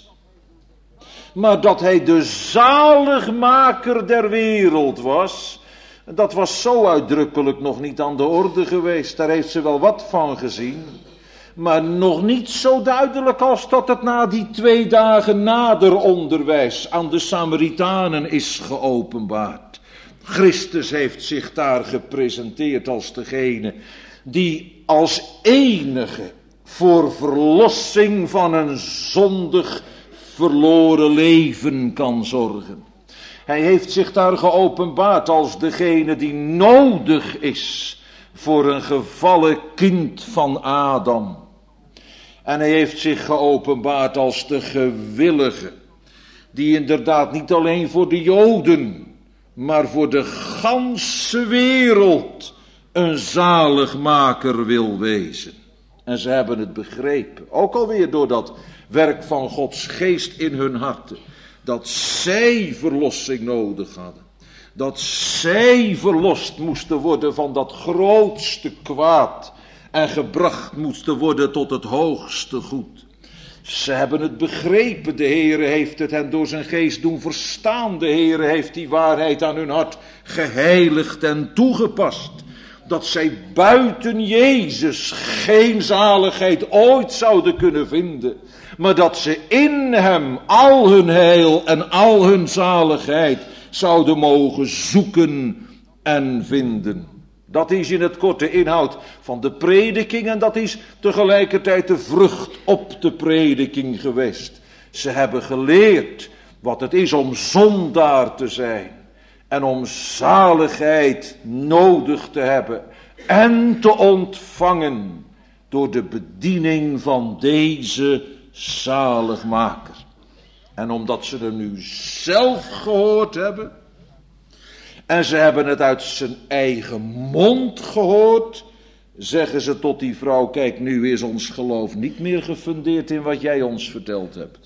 S1: Maar dat hij de zaligmaker der wereld was, dat was zo uitdrukkelijk nog niet aan de orde geweest. Daar heeft ze wel wat van gezien, maar nog niet zo duidelijk als dat het na die 2 dagen nader onderwijs aan de Samaritanen is geopenbaard. Christus heeft zich daar gepresenteerd als degene die als enige voor verlossing van een zondig verloren leven kan zorgen. Hij heeft zich daar geopenbaard als degene die nodig is voor een gevallen kind van Adam. En hij heeft zich geopenbaard als de gewillige, die inderdaad niet alleen voor de Joden, maar voor de ganse wereld een zaligmaker wil wezen. En ze hebben het begrepen, ook alweer door dat werk van Gods geest in hun harten, dat zij verlossing nodig hadden. Dat zij verlost moesten worden van dat grootste kwaad en gebracht moesten worden tot het hoogste goed. Ze hebben het begrepen, de Heere heeft het hen door zijn geest doen verstaan. De Heere heeft die waarheid aan hun hart geheiligd en toegepast. Dat zij buiten Jezus geen zaligheid ooit zouden kunnen vinden. Maar dat ze in hem al hun heil en al hun zaligheid zouden mogen zoeken en vinden. Dat is in het kort de inhoud van de prediking en dat is tegelijkertijd de vrucht op de prediking geweest. Ze hebben geleerd wat het is om zondaar te zijn en om zaligheid nodig te hebben en te ontvangen door de bediening van deze zaligmaker. En omdat ze er nu zelf gehoord hebben en ze hebben het uit zijn eigen mond gehoord, zeggen ze tot die vrouw, kijk, nu is ons geloof niet meer gefundeerd in wat jij ons verteld hebt.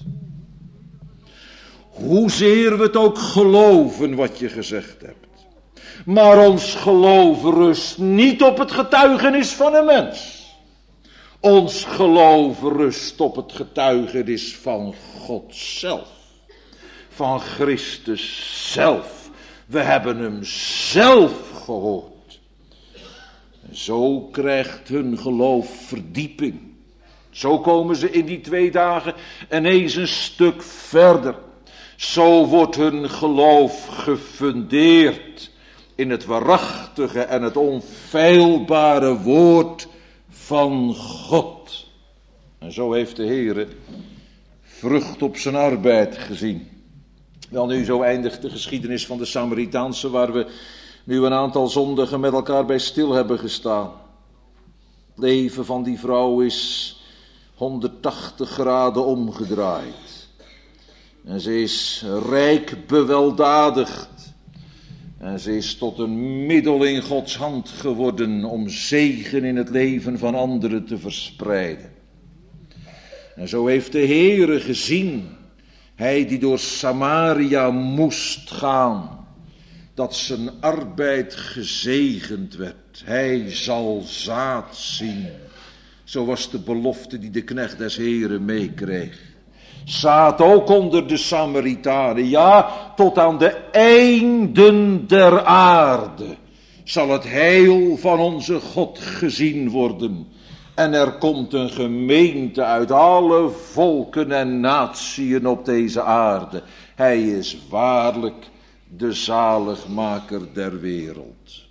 S1: Hoezeer we het ook geloven wat je gezegd hebt. Maar ons geloof rust niet op het getuigenis van een mens. Ons geloof rust op het getuigenis van God zelf. Van Christus zelf. We hebben hem zelf gehoord. En zo krijgt hun geloof verdieping. Zo komen ze in die 2 dagen ineens een stuk verder. Zo wordt hun geloof gefundeerd in het waarachtige en het onfeilbare woord van God. En zo heeft de Heere vrucht op zijn arbeid gezien. Wel nu, zo eindigt de geschiedenis van de Samaritaanse, waar we nu een aantal zondagen met elkaar bij stil hebben gestaan. Het leven van die vrouw is 180 graden omgedraaid. En ze is rijk beweldadigd. En ze is tot een middel in Gods hand geworden om zegen in het leven van anderen te verspreiden. En zo heeft de Heere gezien, hij die door Samaria moest gaan, dat zijn arbeid gezegend werd. Hij zal zaad zien, Zo was de belofte die de knecht des Heren meekreeg. Zaad ook onder de Samaritanen, ja, tot aan de einden der aarde zal het heil van onze God gezien worden. En er komt een gemeente uit alle volken en natieën op deze aarde. Hij is waarlijk de zaligmaker der wereld.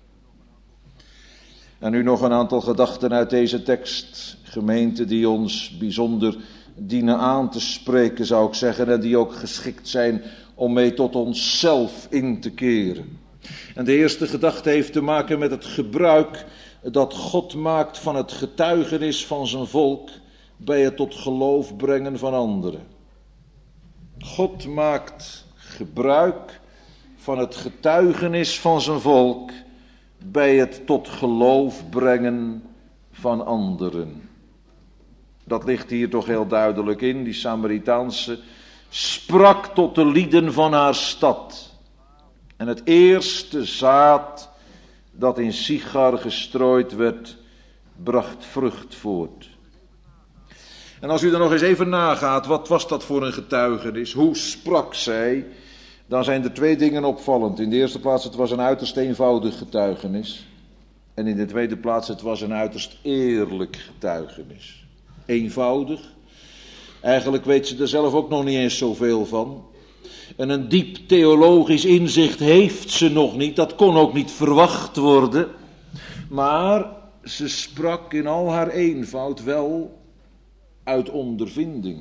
S1: En nu nog een aantal gedachten uit deze tekst. Gemeente die ons bijzonder dienen aan te spreken, zou ik zeggen. En die ook geschikt zijn om mee tot onszelf in te keren. En de eerste gedachte heeft te maken met het gebruik dat God maakt van het getuigenis van zijn volk bij het tot geloof brengen van anderen. God maakt gebruik van het getuigenis van zijn volk bij het tot geloof brengen van anderen. Dat ligt hier toch heel duidelijk in. Die Samaritaanse sprak tot de lieden van haar stad. En het eerste zaad dat in Sichar gestrooid werd, bracht vrucht voort. En als u er nog eens even nagaat, wat was dat voor een getuigenis? Hoe sprak zij? Dan zijn er twee dingen opvallend. In de eerste plaats, het was een uiterst eenvoudig getuigenis. En in de tweede plaats, het was een uiterst eerlijk getuigenis. Eenvoudig. Eigenlijk weet ze er zelf ook nog niet eens zoveel van. En een diep theologisch inzicht heeft ze nog niet. Dat kon ook niet verwacht worden. Maar ze sprak in al haar eenvoud wel uit ondervinding.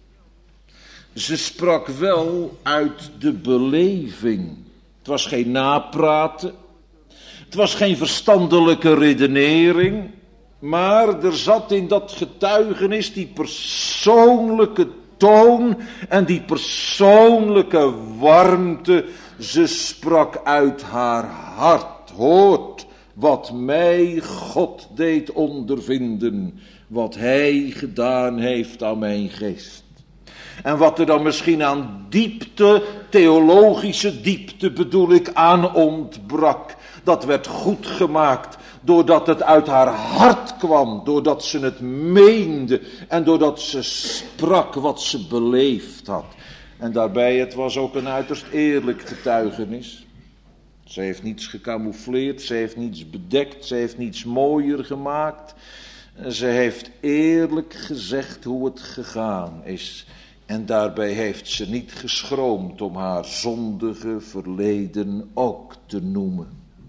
S1: Ze sprak wel uit de beleving. Het was geen napraten. Het was geen verstandelijke redenering. Maar er zat in dat getuigenis die persoonlijke toon en die persoonlijke warmte. Ze sprak uit haar hart. Hoort wat mij God deed ondervinden. Wat hij gedaan heeft aan mijn geest. En wat er dan misschien aan diepte, theologische diepte bedoel ik, aan ontbrak. Dat werd goed gemaakt doordat het uit haar hart kwam. Doordat ze het meende en doordat ze sprak wat ze beleefd had. En daarbij, het was ook een uiterst eerlijk getuigenis. Ze heeft niets gecamoufleerd, ze heeft niets bedekt, ze heeft niets mooier gemaakt. Ze heeft eerlijk gezegd hoe het gegaan is. En daarbij heeft ze niet geschroomd om haar zondige verleden ook te noemen.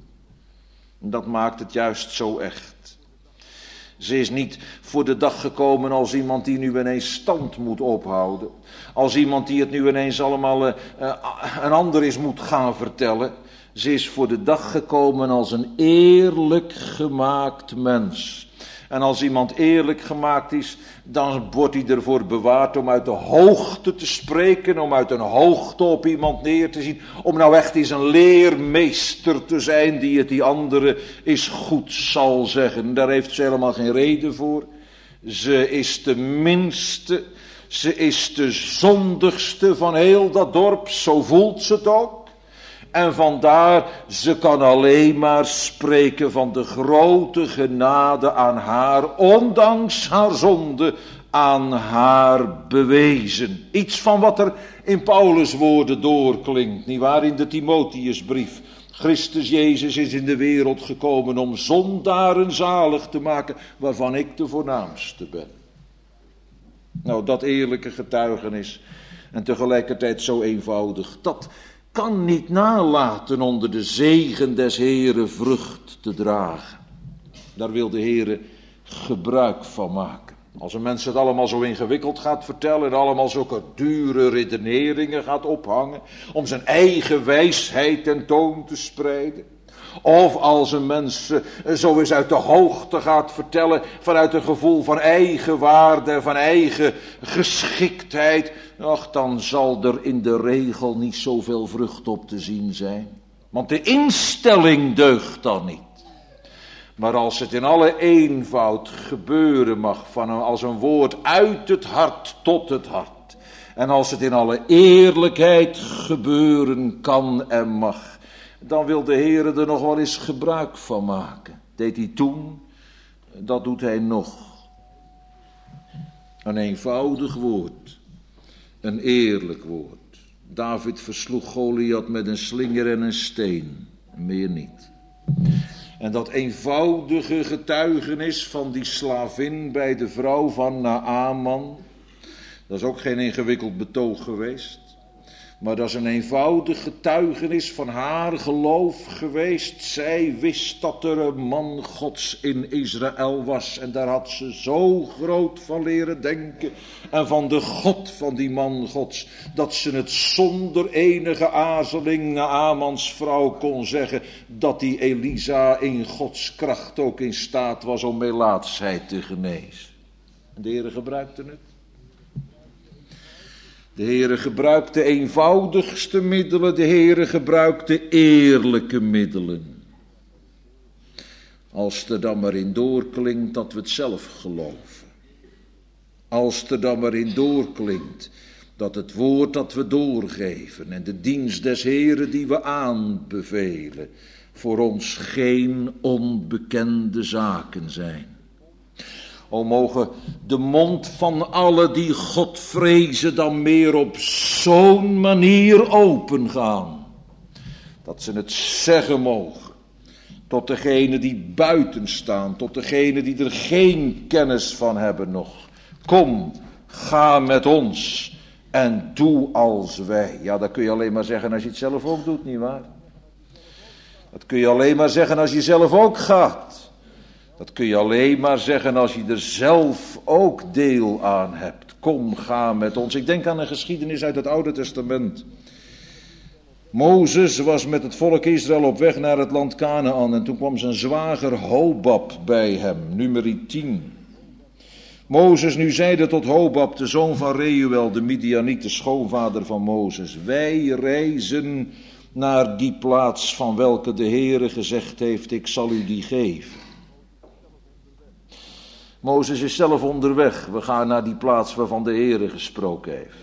S1: Dat maakt het juist zo echt. Ze is niet voor de dag gekomen als iemand die nu ineens stand moet ophouden. Als iemand die het nu ineens allemaal een ander is moet gaan vertellen. Ze is voor de dag gekomen als een eerlijk gemaakt mens. En als iemand eerlijk gemaakt is, dan wordt hij ervoor bewaard om uit de hoogte te spreken, om uit een hoogte op iemand neer te zien, om nou echt eens een leermeester te zijn die het die andere eens goed zal zeggen. Daar heeft ze helemaal geen reden voor. Ze is de minste, ze is de zondigste van heel dat dorp, zo voelt ze het ook. En vandaar, ze kan alleen maar spreken van de grote genade aan haar, ondanks haar zonde, aan haar bewezen. Iets van wat er in Paulus' woorden doorklinkt, nietwaar, in de Timotheusbrief. Christus Jezus is in de wereld gekomen om zondaren zalig te maken, waarvan ik de voornaamste ben. Nou, dat eerlijke getuigenis en tegelijkertijd zo eenvoudig, dat kan niet nalaten onder de zegen des Heren vrucht te dragen. Daar wil de Heere gebruik van maken. Als een mens het allemaal zo ingewikkeld gaat vertellen en allemaal zulke dure redeneringen gaat ophangen, om zijn eigen wijsheid tentoon te spreiden. Of als een mens zo eens uit de hoogte gaat vertellen vanuit een gevoel van eigen waarde, van eigen geschiktheid. Ach, dan zal er in de regel niet zoveel vrucht op te zien zijn. Want de instelling deugt dan niet. Maar als het in alle eenvoud gebeuren mag, als een woord uit het hart tot het hart. En als het in alle eerlijkheid gebeuren kan en mag. Dan wil de Heer er nog wel eens gebruik van maken. Deed hij toen, dat doet hij nog. Een eenvoudig woord. Een eerlijk woord. David versloeg Goliath met een slinger en een steen. Meer niet. En dat eenvoudige getuigenis van die slavin bij de vrouw van Naaman, dat is ook geen ingewikkeld betoog geweest. Maar dat is een eenvoudig getuigenis van haar geloof geweest. Zij wist dat er een man Gods in Israël was. En daar had ze zo groot van leren denken. En van de God van die man Gods. Dat ze het zonder enige aarzeling Naamans vrouw kon zeggen. Dat die Elisa in Gods kracht ook in staat was om melaatsheid te genezen. En de Heere gebruikte het. De Heere gebruikt de eenvoudigste middelen, de Heere gebruikt de eerlijke middelen. Als er dan maar in doorklinkt dat we het zelf geloven. Als er dan maar in doorklinkt dat het woord dat we doorgeven en de dienst des Heeren die we aanbevelen voor ons geen onbekende zaken zijn. O mogen de mond van alle die God vrezen dan meer op zo'n manier opengaan. Dat ze het zeggen mogen. Tot degenen die buiten staan. Tot degenen die er geen kennis van hebben nog. Kom, ga met ons en doe als wij. Ja, dat kun je alleen maar zeggen als je het zelf ook doet, nietwaar? Dat kun je alleen maar zeggen als je zelf ook gaat. Dat kun je alleen maar zeggen als je er zelf ook deel aan hebt. Kom, ga met ons. Ik denk aan een geschiedenis uit het Oude Testament. Mozes was met het volk Israël op weg naar het land Kanaan. En toen kwam zijn zwager Hobab bij hem, nummer 10. Mozes nu zeide tot Hobab, de zoon van Reuel, de Midianiet, de schoonvader van Mozes. Wij reizen naar die plaats van welke de Heere gezegd heeft, ik zal u die geven. Mozes is zelf onderweg. We gaan naar die plaats waarvan de Heere gesproken heeft.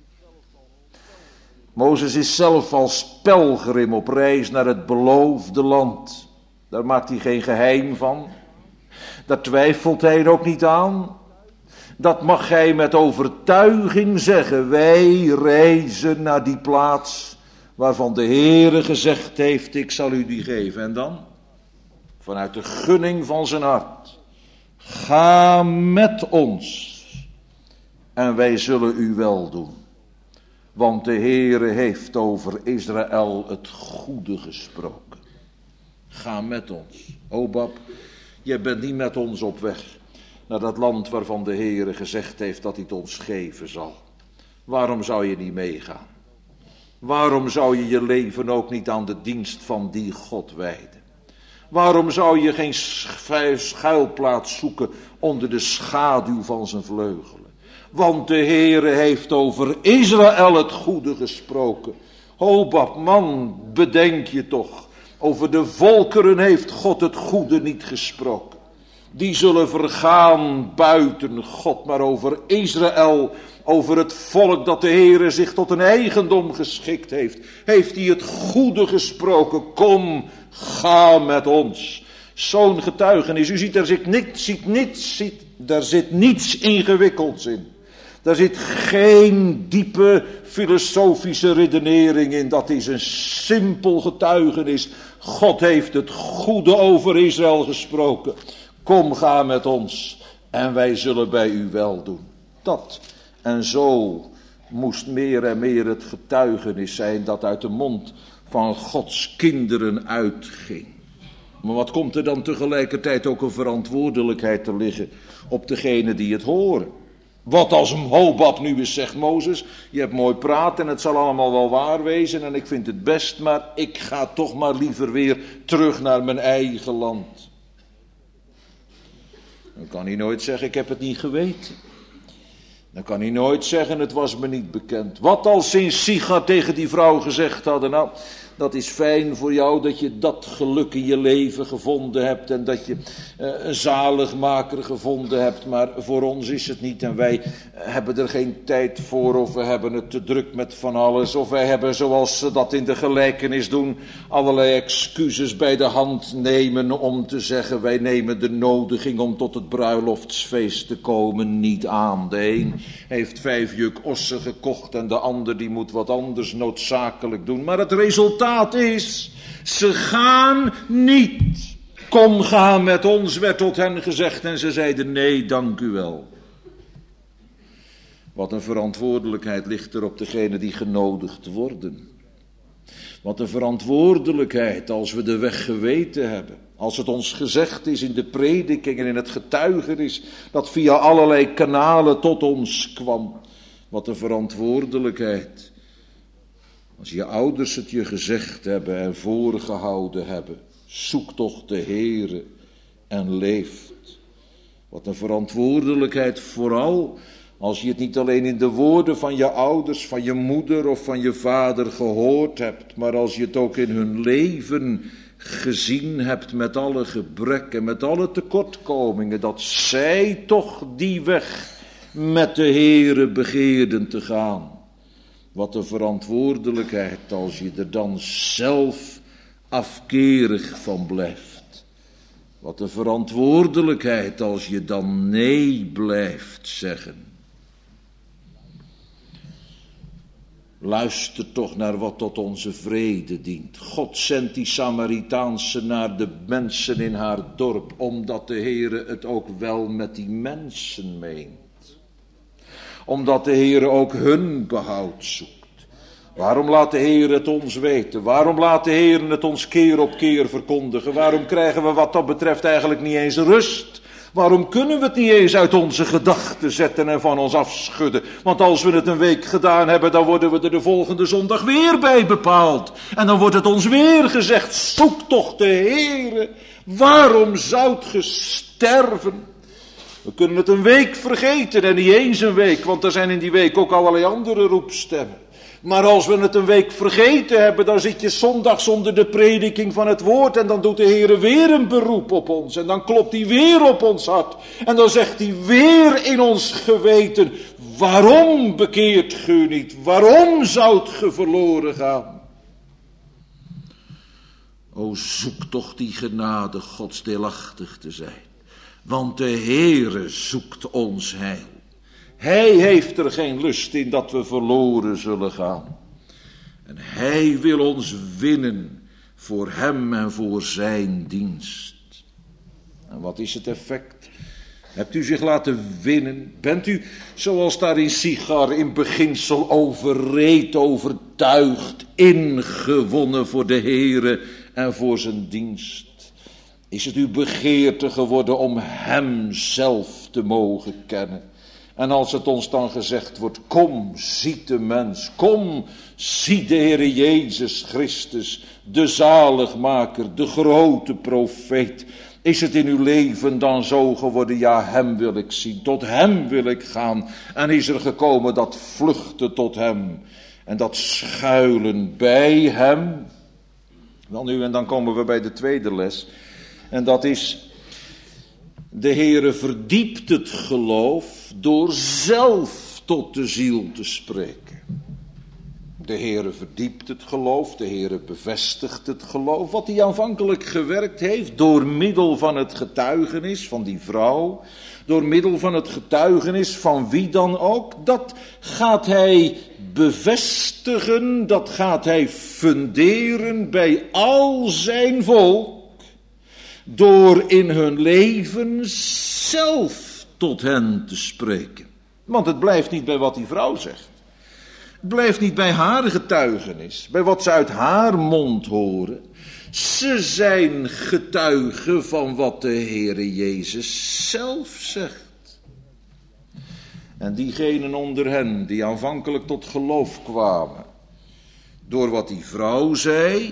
S1: Mozes is zelf als pelgrim op reis naar het beloofde land. Daar maakt hij geen geheim van. Daar twijfelt hij ook niet aan. Dat mag hij met overtuiging zeggen. Wij reizen naar die plaats waarvan de Heere gezegd heeft, ik zal u die geven. En dan? Vanuit de gunning van zijn hart. Ga met ons en wij zullen u wel doen. Want de Heere heeft over Israël het goede gesproken. Ga met ons. Hobab, je bent niet met ons op weg naar dat land waarvan de Heere gezegd heeft dat hij het ons geven zal. Waarom zou je niet meegaan? Waarom zou je je leven ook niet aan de dienst van die God wijden? Waarom zou je geen schuilplaats zoeken onder de schaduw van zijn vleugelen? Want de Heere heeft over Israël het goede gesproken. Hobab, man, bedenk je toch. Over de volkeren heeft God het goede niet gesproken. Die zullen vergaan buiten God, maar over Israël, over het volk dat de Heere zich tot een eigendom geschikt heeft, heeft hij het goede gesproken. Kom, ga met ons. Zo'n getuigenis. U ziet, daar zit niets ingewikkelds in. Daar zit geen diepe filosofische redenering in. Dat is een simpel getuigenis. God heeft het goede over Israël gesproken. Kom, ga met ons en wij zullen bij u wel doen. Dat en zo moest meer en meer het getuigenis zijn dat uit de mond van Gods kinderen uitging. Maar wat komt er dan tegelijkertijd ook een verantwoordelijkheid te liggen op degene die het horen? Wat als een Hobab nu eens zegt, Mozes, je hebt mooi praat en het zal allemaal wel waar wezen en ik vind het best, maar ik ga toch maar liever weer terug naar mijn eigen land. Dan kan hij nooit zeggen, ik heb het niet geweten. Dan kan hij nooit zeggen, het was me niet bekend. Wat als ze in Sigar tegen die vrouw gezegd hadden, nou, Dat is fijn voor jou dat je dat geluk in je leven gevonden hebt en dat je een zaligmaker gevonden hebt. Maar voor ons is het niet en wij hebben er geen tijd voor of we hebben het te druk met van alles. Of wij hebben, zoals ze dat in de gelijkenis doen, allerlei excuses bij de hand nemen om te zeggen wij nemen de nodiging om tot het bruiloftsfeest te komen niet aan. De een heeft 5 juk ossen gekocht en de ander die moet wat anders noodzakelijk doen. Maar het resultaat is, ze gaan niet. Kom, ga met ons, werd tot hen gezegd en ze zeiden nee, dank u wel. Wat een verantwoordelijkheid ligt er op degene die genodigd worden. Wat een verantwoordelijkheid als we de weg geweten hebben. Als het ons gezegd is in de prediking en in het getuigenis dat via allerlei kanalen tot ons kwam. Wat een verantwoordelijkheid. Als je ouders het je gezegd hebben en voorgehouden hebben. Zoek toch de Heere en leeft. Wat een verantwoordelijkheid vooral als je het niet alleen in de woorden van je ouders, van je moeder of van je vader gehoord hebt. Maar als je het ook in hun leven gezien hebt met alle gebrekken, met alle tekortkomingen. Dat zij toch die weg met de Heere begeerden te gaan. Wat een verantwoordelijkheid als je er dan zelf afkerig van blijft. Wat een verantwoordelijkheid als je dan nee blijft zeggen. Luister toch naar wat tot onze vrede dient. God zendt die Samaritaanse naar de mensen in haar dorp, omdat de Heere het ook wel met die mensen meent. Omdat de Heere ook hun behoud zoekt. Waarom laat de Heer het ons weten? Waarom laat de Heer het ons keer op keer verkondigen? Waarom krijgen we wat dat betreft eigenlijk niet eens rust? Waarom kunnen we het niet eens uit onze gedachten zetten en van ons afschudden? Want als we het een week gedaan hebben, dan worden we er de volgende zondag weer bij bepaald. En dan wordt het ons weer gezegd, zoek toch de Heere. Waarom zoudt ge sterven? We kunnen het een week vergeten en niet eens een week, want er zijn in die week ook allerlei andere roepstemmen. Maar als we het een week vergeten hebben, dan zit je zondags onder de prediking van het woord en dan doet de Heere weer een beroep op ons. En dan klopt hij weer op ons hart. En dan zegt hij weer in ons geweten, waarom bekeert ge u niet? Waarom zoudt ge verloren gaan? O, zoek toch die genade Gods deelachtig te zijn. Want de Heere zoekt ons heil. Hij heeft er geen lust in dat we verloren zullen gaan. En hij wil ons winnen voor hem en voor zijn dienst. En wat is het effect? Hebt u zich laten winnen? Bent u, zoals daar in Sigar in beginsel overreed, overtuigd, ingewonnen voor de Heere en voor zijn dienst? Is het uw begeerte geworden om hem zelf te mogen kennen? En als het ons dan gezegd wordt, kom, zie de mens, kom, zie de Heere Jezus Christus, de zaligmaker, de grote profeet. Is het in uw leven dan zo geworden, ja, hem wil ik zien, tot hem wil ik gaan. En is er gekomen dat vluchten tot hem en dat schuilen bij hem? Wel nu, en dan komen we bij de tweede les. En dat is, de Heere verdiept het geloof door zelf tot de ziel te spreken. De Heere verdiept het geloof, de Heere bevestigt het geloof. Wat hij aanvankelijk gewerkt heeft door middel van het getuigenis van die vrouw. Door middel van het getuigenis van wie dan ook. Dat gaat hij bevestigen, dat gaat hij funderen bij al zijn volk. Door in hun leven zelf tot hen te spreken. Want het blijft niet bij wat die vrouw zegt. Het blijft niet bij haar getuigenis, bij wat ze uit haar mond horen. Ze zijn getuigen van wat de Heere Jezus zelf zegt. En diegenen onder hen die aanvankelijk tot geloof kwamen, door wat die vrouw zei,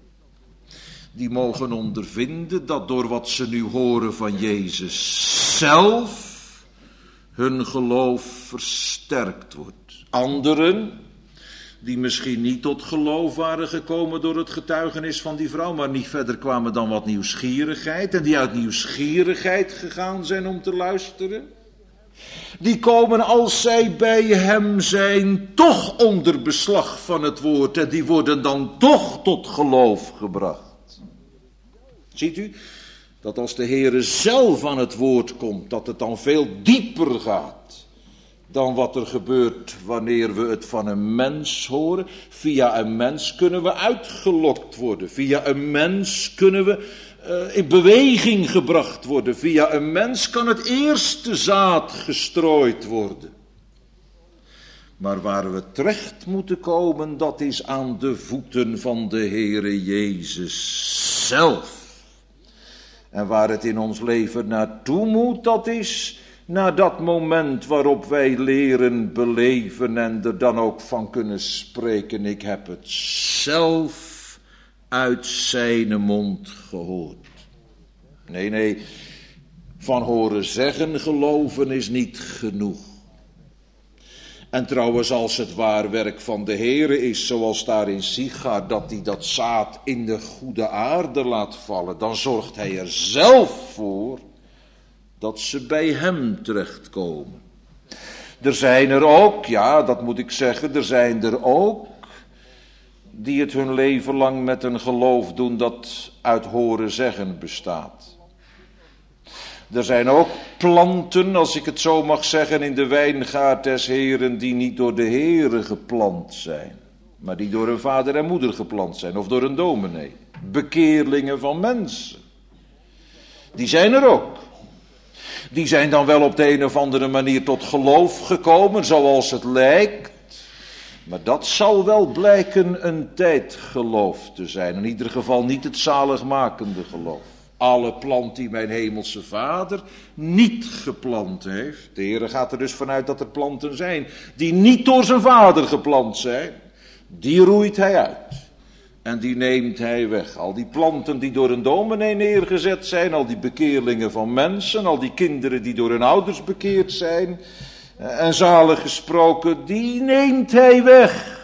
S1: die mogen ondervinden dat door wat ze nu horen van Jezus zelf, hun geloof versterkt wordt. Anderen, die misschien niet tot geloof waren gekomen door het getuigenis van die vrouw, maar niet verder kwamen dan wat nieuwsgierigheid, en die uit nieuwsgierigheid gegaan zijn om te luisteren. Die komen als zij bij hem zijn toch onder beslag van het woord en die worden dan toch tot geloof gebracht. Ziet u dat als de Heere zelf aan het woord komt, dat het dan veel dieper gaat dan wat er gebeurt wanneer we het van een mens horen. Via een mens kunnen we uitgelokt worden. Via een mens kunnen we in beweging gebracht worden. Via een mens kan het eerste zaad gestrooid worden. Maar waar we terecht moeten komen, dat is aan de voeten van de Heere Jezus zelf. En waar het in ons leven naartoe moet, dat is naar dat moment waarop wij leren beleven en er dan ook van kunnen spreken. Ik heb het zelf uit zijn mond gehoord. Nee, van horen zeggen geloven is niet genoeg. En trouwens, als het waar werk van de Heere is, zoals daar in Sigar, dat hij dat zaad in de goede aarde laat vallen, dan zorgt hij er zelf voor dat ze bij hem terechtkomen. Er zijn er ook, ja, dat moet ik zeggen, er zijn er ook die het hun leven lang met een geloof doen dat uit horen zeggen bestaat. Er zijn ook planten, als ik het zo mag zeggen, in de wijngaard des Heeren die niet door de Heere geplant zijn, maar die door een vader en moeder geplant zijn of door een dominee. Bekeerlingen van mensen. Die zijn er ook. Die zijn dan wel op de een of andere manier tot geloof gekomen, zoals het lijkt. Maar dat zal wel blijken een tijdgeloof te zijn. In ieder geval niet het zaligmakende geloof. Alle plant die mijn hemelse vader niet geplant heeft. De Heere gaat er dus vanuit dat er planten zijn die niet door zijn vader geplant zijn. Die roeit hij uit. En die neemt hij weg. Al die planten die door een dominee neergezet zijn. Al die bekeerlingen van mensen. Al die kinderen die door hun ouders bekeerd zijn. En zalig gesproken, die neemt hij weg.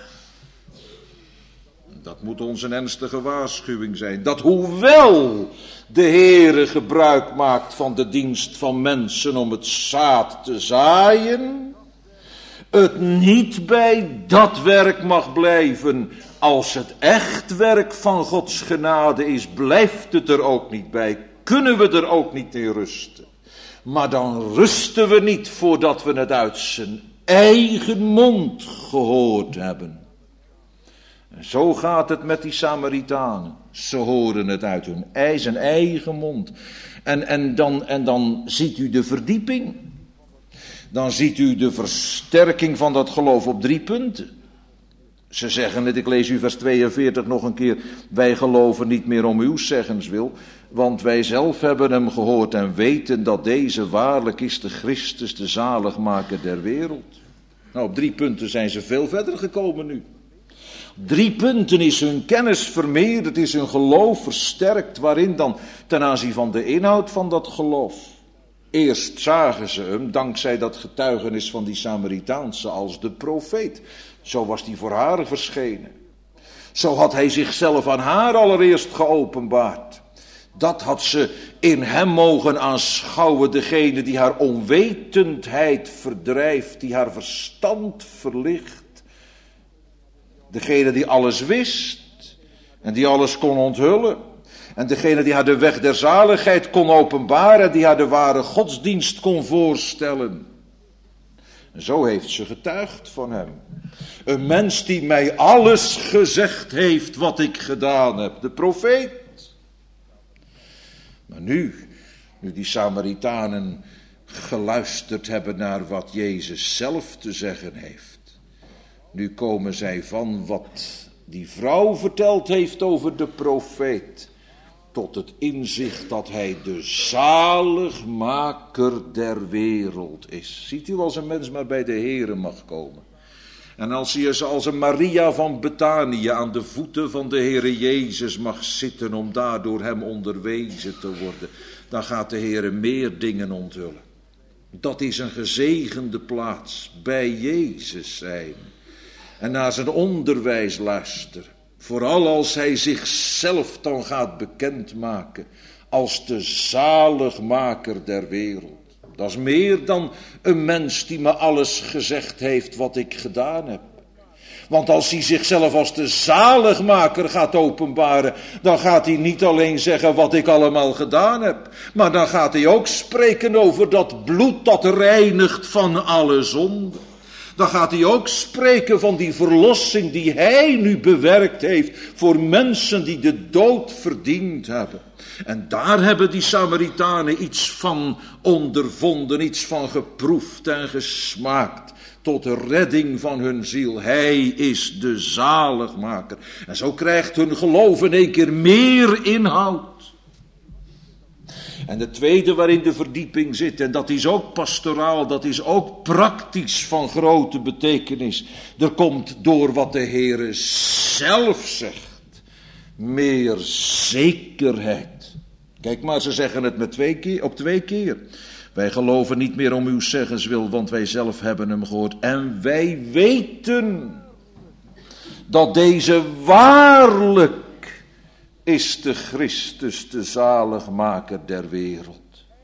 S1: Dat moet ons een ernstige waarschuwing zijn. Dat hoewel de Heere gebruik maakt van de dienst van mensen om het zaad te zaaien, het niet bij dat werk mag blijven. Als het echt werk van Gods genade is, blijft het er ook niet bij. Kunnen we er ook niet in rusten. Maar dan rusten we niet voordat we het uit zijn eigen mond gehoord hebben. En zo gaat het met die Samaritanen. Ze horen het uit zijn eigen mond. En dan ziet u de verdieping. Dan ziet u de versterking van dat geloof op 3 punten. Ze zeggen het, ik lees u vers 42 nog een keer. Wij geloven niet meer om uw zeggens wil, want wij zelf hebben hem gehoord en weten dat deze waarlijk is de Christus, de zaligmaker der wereld. Nou, op 3 punten zijn ze veel verder gekomen nu. 3 punten is hun kennis vermeerderd, is hun geloof versterkt, waarin dan ten aanzien van de inhoud van dat geloof. Eerst zagen ze hem, dankzij dat getuigenis van die Samaritaanse, als de profeet. Zo was hij voor haar verschenen. Zo had hij zichzelf aan haar allereerst geopenbaard. Dat had ze in hem mogen aanschouwen, degene die haar onwetendheid verdrijft, die haar verstand verlicht. Degene die alles wist en die alles kon onthullen. En degene die haar de weg der zaligheid kon openbaren, die haar de ware godsdienst kon voorstellen. En zo heeft ze getuigd van hem. Een mens die mij alles gezegd heeft wat ik gedaan heb. De profeet. Maar nu die Samaritanen geluisterd hebben naar wat Jezus zelf te zeggen heeft. Nu komen zij van wat die vrouw verteld heeft over de profeet, tot het inzicht dat hij de zaligmaker der wereld is. Ziet u, als een mens maar bij de Heere mag komen. En als hij als een Maria van Betanië aan de voeten van de Heere Jezus mag zitten om daardoor hem onderwezen te worden, dan gaat de Heere meer dingen onthullen. Dat is een gezegende plaats, bij Jezus zijn. en naar zijn onderwijs luisteren. Vooral als hij zichzelf dan gaat bekendmaken als de zaligmaker der wereld. Dat is meer dan een mens die me alles gezegd heeft wat ik gedaan heb. Want als hij zichzelf als de zaligmaker gaat openbaren, dan gaat hij niet alleen zeggen wat ik allemaal gedaan heb, maar dan gaat hij ook spreken over dat bloed dat reinigt van alle zonde. Dan gaat hij ook spreken van die verlossing die hij nu bewerkt heeft voor mensen die de dood verdiend hebben. En daar hebben die Samaritanen iets van ondervonden, iets van geproefd en gesmaakt. Tot de redding van hun ziel. Hij is de zaligmaker. En zo krijgt hun geloof in één keer meer inhoud. En de tweede waarin de verdieping zit, en dat is ook pastoraal, dat is ook praktisch van grote betekenis. Er komt door wat de Heere zelf zegt, meer zekerheid. Kijk maar, ze zeggen het op twee keer. Wij geloven niet meer om uw zeggenswil, want wij zelf hebben hem gehoord. En wij weten dat deze waarlijk is de Christus, de zaligmaker der wereld.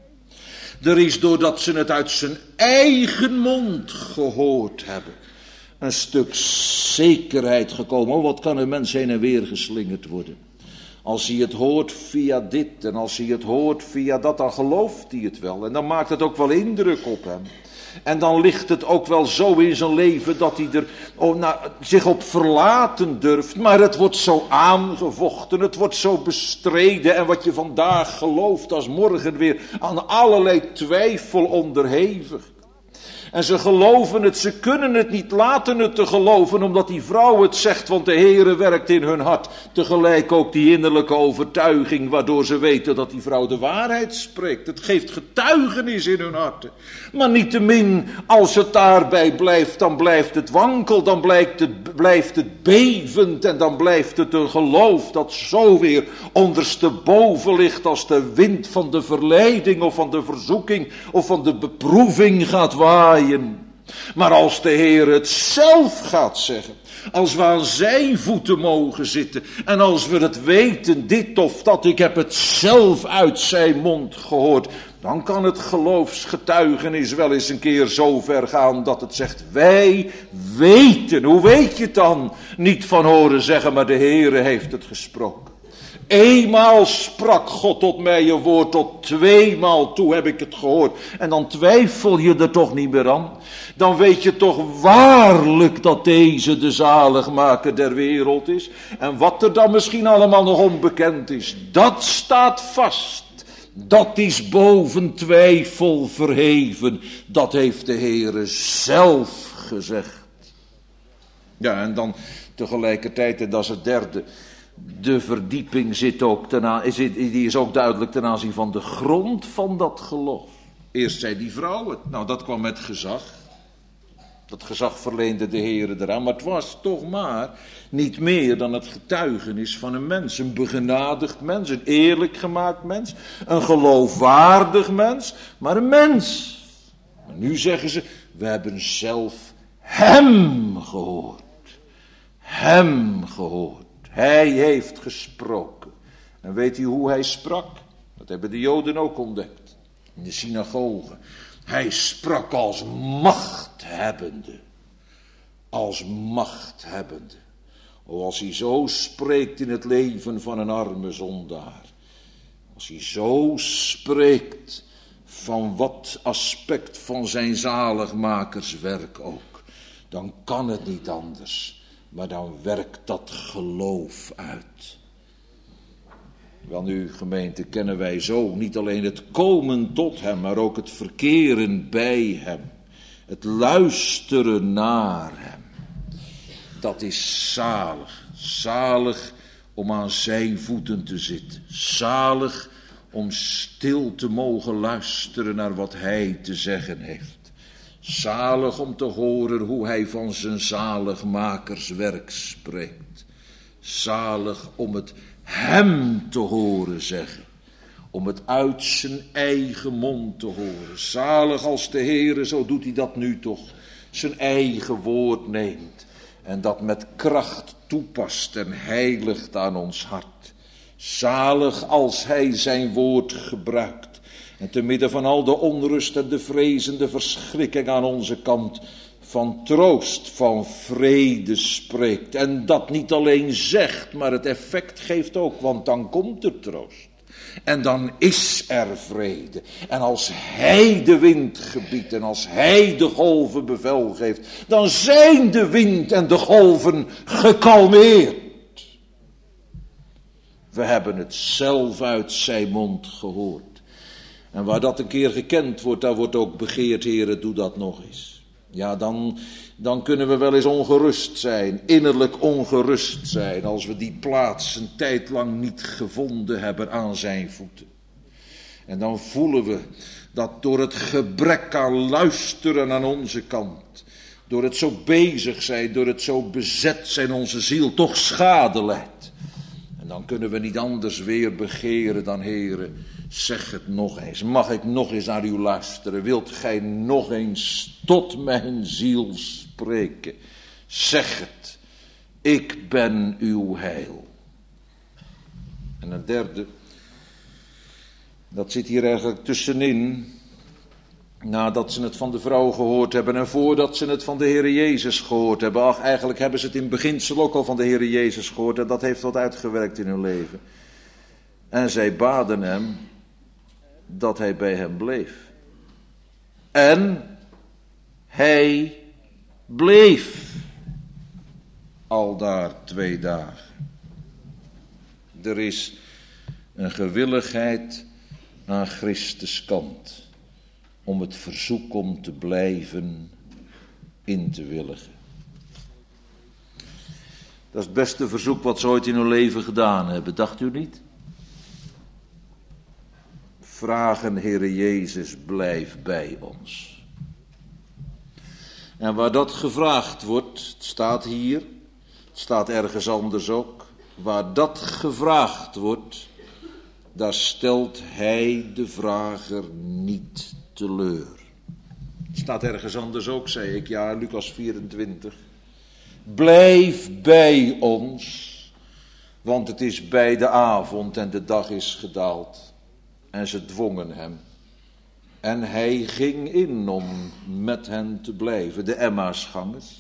S1: Er is, doordat ze het uit zijn eigen mond gehoord hebben, een stuk zekerheid gekomen. Oh, wat kan een mens heen en weer geslingerd worden? Als hij het hoort via dit en als hij het hoort via dat, dan gelooft hij het wel. En dan maakt het ook wel indruk op hem. En dan ligt het ook wel zo in zijn leven dat hij er zich op verlaten durft. Maar het wordt zo aangevochten, het wordt zo bestreden. En wat je vandaag gelooft, als morgen weer aan allerlei twijfel onderhevig. En ze geloven het, ze kunnen het niet laten het te geloven, omdat die vrouw het zegt, want de Heere werkt in hun hart. Tegelijk ook die innerlijke overtuiging, waardoor ze weten dat die vrouw de waarheid spreekt. Het geeft getuigenis in hun harten. Maar niettemin, als het daarbij blijft, dan blijft het wankel, dan blijft het bevend en dan blijft het een geloof dat zo weer ondersteboven ligt als de wind van de verleiding of van de verzoeking of van de beproeving gaat waaien. Maar als de Heer het zelf gaat zeggen, als we aan zijn voeten mogen zitten en als we het weten, dit of dat, ik heb het zelf uit zijn mond gehoord, dan kan het geloofsgetuigenis wel eens een keer zo ver gaan dat het zegt, wij weten. Hoe weet je het dan? Niet van horen zeggen, maar de Heere heeft het gesproken. Eenmaal sprak God tot mij een woord, tot tweemaal toe heb ik het gehoord. En dan twijfel je er toch niet meer aan. Dan weet je toch waarlijk dat deze de zaligmaker der wereld is. En wat er dan misschien allemaal nog onbekend is, dat staat vast. Dat is boven twijfel verheven. Dat heeft de Heere zelf gezegd. Ja, en dan tegelijkertijd, en dat is het derde, de verdieping die is ook duidelijk ten aanzien van de grond van dat geloof. Eerst zei die vrouw het. Nou, dat kwam met gezag. Dat gezag verleende de Heere eraan. Maar het was toch maar niet meer dan het getuigenis van een mens. Een begenadigd mens, een eerlijk gemaakt mens. Een geloofwaardig mens, maar een mens. Maar nu zeggen ze, we hebben zelf hem gehoord. Hem gehoord. Hij heeft gesproken. En weet u hoe hij sprak? Dat hebben de Joden ook ontdekt. In de synagoge. Hij sprak als machthebbende. Als machthebbende. O, als hij zo spreekt in het leven van een arme zondaar. Als hij zo spreekt van wat aspect van zijn zaligmakerswerk ook. Dan kan het niet anders. Maar dan werkt dat geloof uit. Wel nu, gemeente, kennen wij zo niet alleen het komen tot hem, maar ook het verkeren bij hem. Het luisteren naar hem. Dat is zalig. Zalig om aan zijn voeten te zitten. Zalig om stil te mogen luisteren naar wat hij te zeggen heeft. Zalig om te horen hoe hij van zijn zaligmakerswerk spreekt. Zalig om het hem te horen zeggen. Om het uit zijn eigen mond te horen. Zalig als de Heere, zo doet hij dat nu toch, zijn eigen woord neemt. en dat met kracht toepast en heiligt aan ons hart. Zalig als hij zijn woord gebruikt en te midden van al de onrust en de vrees en de verschrikking aan onze kant van troost, van vrede spreekt. En dat niet alleen zegt, maar het effect geeft ook, want dan komt er troost. En dan is er vrede. En als hij de wind gebiedt en als hij de golven bevel geeft, dan zijn de wind en de golven gekalmeerd. We hebben het zelf uit zijn mond gehoord. En waar dat een keer gekend wordt, daar wordt ook begeerd, Heere, doe dat nog eens. Ja, dan kunnen we wel eens ongerust zijn, innerlijk ongerust zijn, als we die plaats een tijd lang niet gevonden hebben aan zijn voeten. En dan voelen we dat door het gebrek aan luisteren aan onze kant, door het zo bezig zijn, door het zo bezet zijn, onze ziel toch schade leidt. En dan kunnen we niet anders weer begeren dan, Heere, zeg het nog eens. Mag ik nog eens naar u luisteren? Wilt gij nog eens tot mijn ziel spreken? Zeg het. Ik ben uw heil. En een derde, dat zit hier eigenlijk tussenin. Nadat ze het van de vrouw gehoord hebben en voordat ze het van de Heere Jezus gehoord hebben. Ach, eigenlijk hebben ze het in beginsel ook al van de Heere Jezus gehoord. En dat heeft wat uitgewerkt in hun leven. En zij baden hem dat hij bij hem bleef. En hij bleef aldaar 2 dagen. Er is een gewilligheid aan Christus kant om het verzoek om te blijven in te willigen. Dat is het beste verzoek wat ze ooit in hun leven gedaan hebben, dacht u niet? Vragen, Heere Jezus, blijf bij ons. En waar dat gevraagd wordt, het staat hier, het staat ergens anders ook, waar dat gevraagd wordt, daar stelt hij de vrager niet teleur. Het staat ergens anders ook, zei ik, ja, Lucas 24. Blijf bij ons, want het is bij de avond en de dag is gedaald. En ze dwongen hem. En hij ging in om met hen te blijven, de Emmausgangers.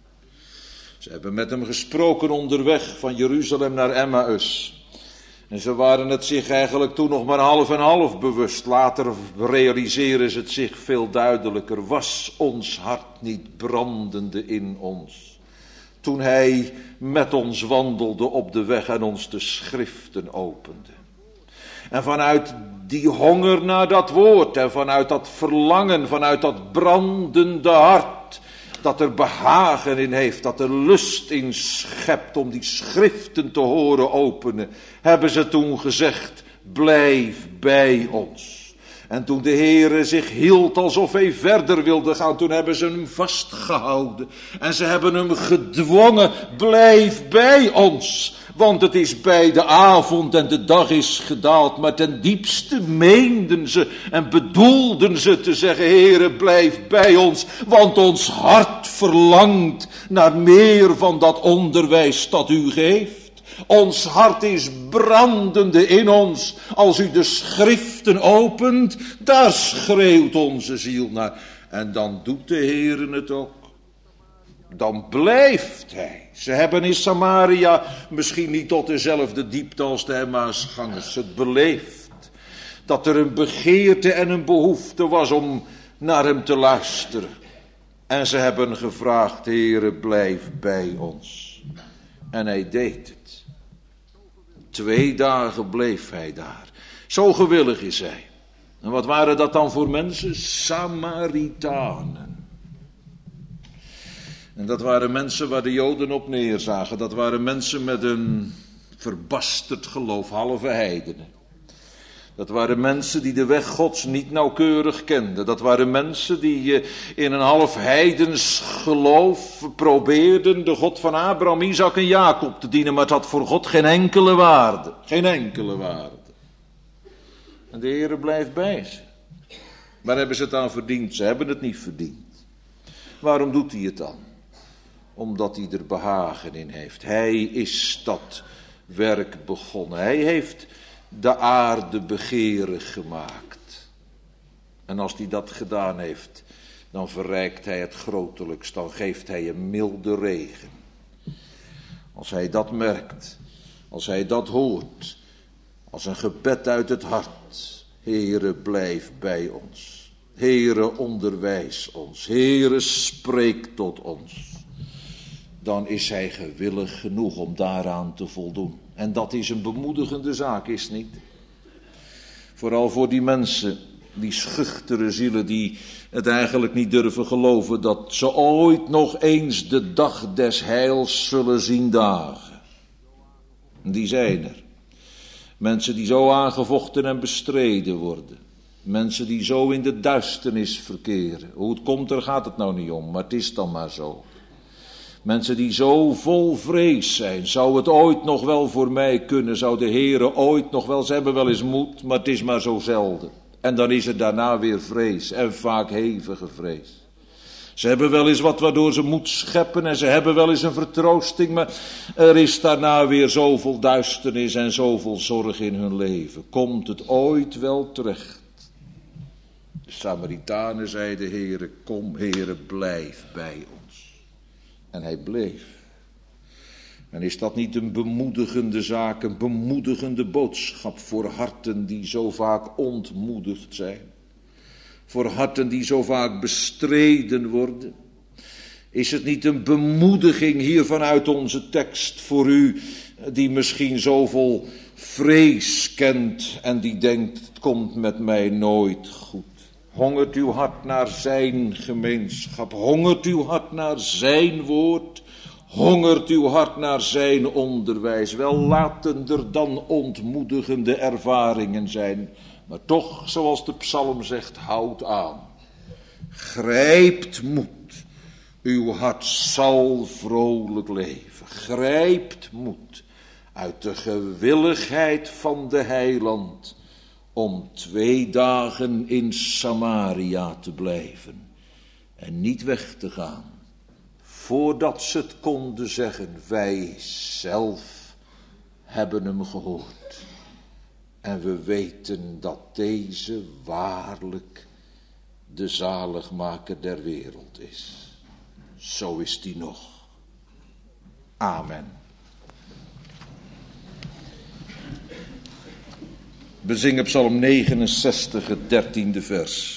S1: Ze hebben met hem gesproken onderweg van Jeruzalem naar Emmaus. En ze waren het zich eigenlijk toen nog maar half en half bewust. Later realiseren ze het zich veel duidelijker. Was ons hart niet brandende in ons? Toen hij met ons wandelde op de weg en ons de schriften opende. En vanuit die honger naar dat woord en vanuit dat verlangen, vanuit dat brandende hart, dat er behagen in heeft, dat er lust in schept om die schriften te horen openen, hebben ze toen gezegd, blijf bij ons. En toen de Heere zich hield alsof hij verder wilde gaan, toen hebben ze hem vastgehouden. En ze hebben hem gedwongen, blijf bij ons. Want het is bij de avond en de dag is gedaald. Maar ten diepste meenden ze en bedoelden ze te zeggen, Heere, blijf bij ons. Want ons hart verlangt naar meer van dat onderwijs dat u geeft. Ons hart is brandende in ons. Als u de schriften opent, daar schreeuwt onze ziel naar. En dan doet de Heere het ook. Dan blijft hij. Ze hebben in Samaria misschien niet tot dezelfde diepte als de Emmausgangers het beleefd. Dat er een begeerte en een behoefte was om naar hem te luisteren. En ze hebben gevraagd, Heere, blijf bij ons. En hij deed het. 2 dagen bleef hij daar. Zo gewillig is hij. En wat waren dat dan voor mensen? Samaritanen. En dat waren mensen waar de Joden op neerzagen. Dat waren mensen met een verbasterd geloof, halve heidenen. Dat waren mensen die de weg Gods niet nauwkeurig kenden. Dat waren mensen die in een half heidens geloof probeerden de God van Abraham, Isaac en Jacob te dienen. Maar het had voor God geen enkele waarde. Geen enkele waarde. En de Heere blijft bij ze. Waar hebben ze het aan verdiend? Ze hebben het niet verdiend. Waarom doet hij het dan? omdat hij er behagen in heeft. Hij is dat werk begonnen. Hij heeft de aarde begeerig gemaakt. En als hij dat gedaan heeft, dan verrijkt hij het grotelijkst, dan geeft hij een milde regen. Als hij dat merkt, als hij dat hoort, als een gebed uit het hart: Heere, blijf bij ons. Heere, onderwijs ons. Heere, spreek tot ons. Dan is hij gewillig genoeg om daaraan te voldoen. En dat is een bemoedigende zaak, is het niet? Vooral voor die mensen, die schuchtere zielen, die het eigenlijk niet durven geloven dat ze ooit nog eens de dag des heils zullen zien dagen. Die zijn er. Mensen die zo aangevochten en bestreden worden. Mensen die zo in de duisternis verkeren. Hoe het komt, daar gaat het nou niet om, maar het is dan maar zo. Mensen die zo vol vrees zijn. Zou het ooit nog wel voor mij kunnen? Zou de Heere ooit nog wel? Ze hebben wel eens moed, maar het is maar zo zelden. En dan is er daarna weer vrees. En vaak hevige vrees. Ze hebben wel eens wat waardoor ze moed scheppen. En ze hebben wel eens een vertroosting. Maar er is daarna weer zoveel duisternis en zoveel zorg in hun leven. Komt het ooit wel terecht? De Samaritanen zeiden: Heere, kom, Heere, blijf bij ons. En hij bleef. En is dat niet een bemoedigende zaak, een bemoedigende boodschap voor harten die zo vaak ontmoedigd zijn? Voor harten die zo vaak bestreden worden? Is het niet een bemoediging hier vanuit onze tekst voor u die misschien zoveel vrees kent en die denkt: het komt met mij nooit goed? Hongert uw hart naar zijn gemeenschap? Hongert uw hart naar zijn woord? Hongert uw hart naar zijn onderwijs? Wel, laten er dan ontmoedigende ervaringen zijn. Maar toch, zoals de psalm zegt, houd aan. Grijpt moed. Uw hart zal vrolijk leven. Grijpt moed uit de gewilligheid van de heiland om 2 dagen in Samaria te blijven en niet weg te gaan, voordat ze het konden zeggen: wij zelf hebben hem gehoord. En we weten dat deze waarlijk de zaligmaker der wereld is. Zo is die nog. Amen. We zingen Psalm 69, het 13e vers.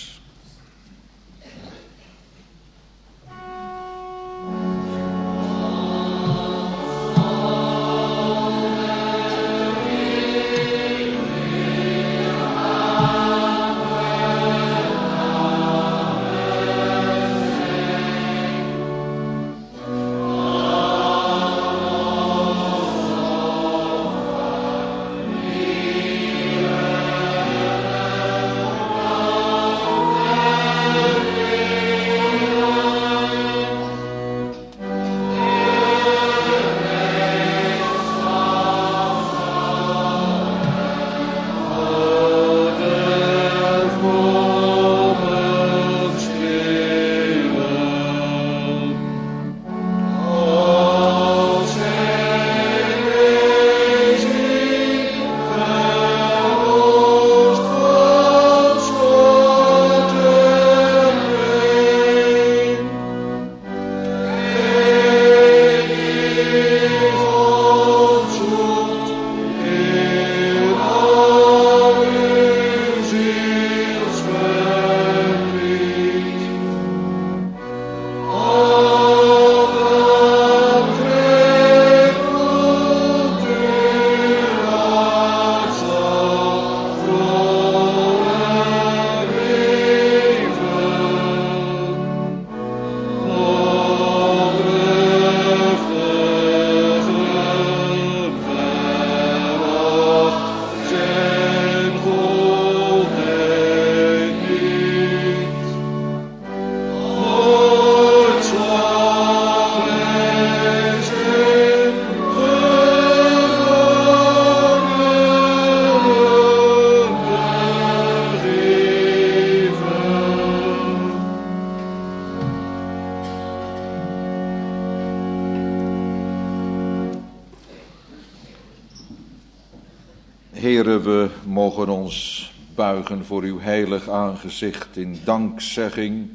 S1: Heere, we mogen ons buigen voor uw heilig aangezicht in dankzegging.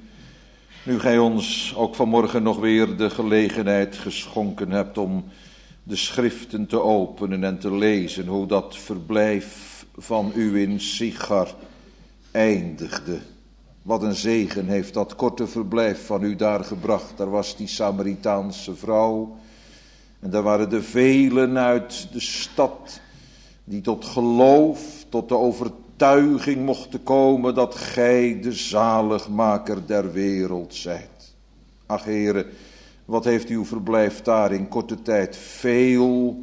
S1: Nu gij ons ook vanmorgen nog weer de gelegenheid geschonken hebt om de schriften te openen en te lezen, hoe dat verblijf van u in Sichar eindigde. Wat een zegen heeft dat korte verblijf van u daar gebracht. Daar was die Samaritaanse vrouw en daar waren de velen uit de stad die tot geloof, tot de overtuiging mochten komen dat gij de zaligmaker der wereld zijt. Ach Heere, wat heeft uw verblijf daar in korte tijd veel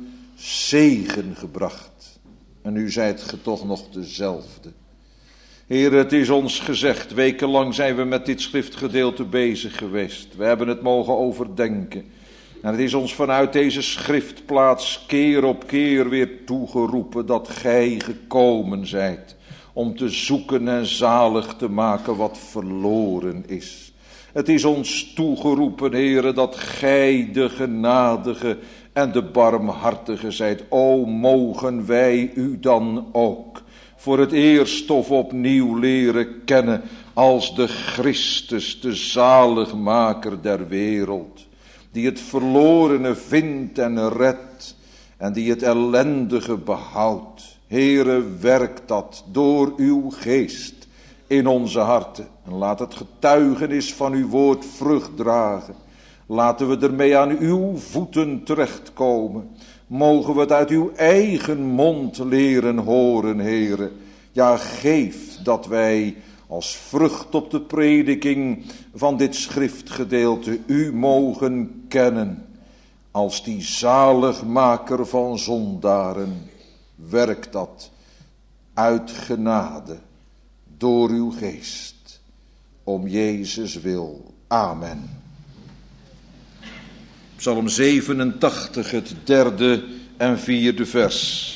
S1: zegen gebracht. En u zijt ge toch nog dezelfde. Heere, het is ons gezegd, wekenlang zijn we met dit schriftgedeelte bezig geweest. We hebben het mogen overdenken. En het is ons vanuit deze schriftplaats keer op keer weer toegeroepen dat gij gekomen zijt om te zoeken en zalig te maken wat verloren is. Het is ons toegeroepen, Heere, dat gij de genadige en de barmhartige zijt. O, mogen wij u dan ook voor het eerst of opnieuw leren kennen als de Christus, de zaligmaker der wereld, die het verlorene vindt en redt en die het ellendige behoudt. Heere, werk dat door uw geest in onze harten en laat het getuigenis van uw woord vrucht dragen. Laten we ermee aan uw voeten terechtkomen. Mogen we het uit uw eigen mond leren horen, Heere. Ja, geef dat wij als vrucht op de prediking van dit schriftgedeelte u mogen kennen. Als die zaligmaker van zondaren. Werk dat uit genade door uw geest. Om Jezus wil. Amen. Psalm 87, het 3e en 4e vers.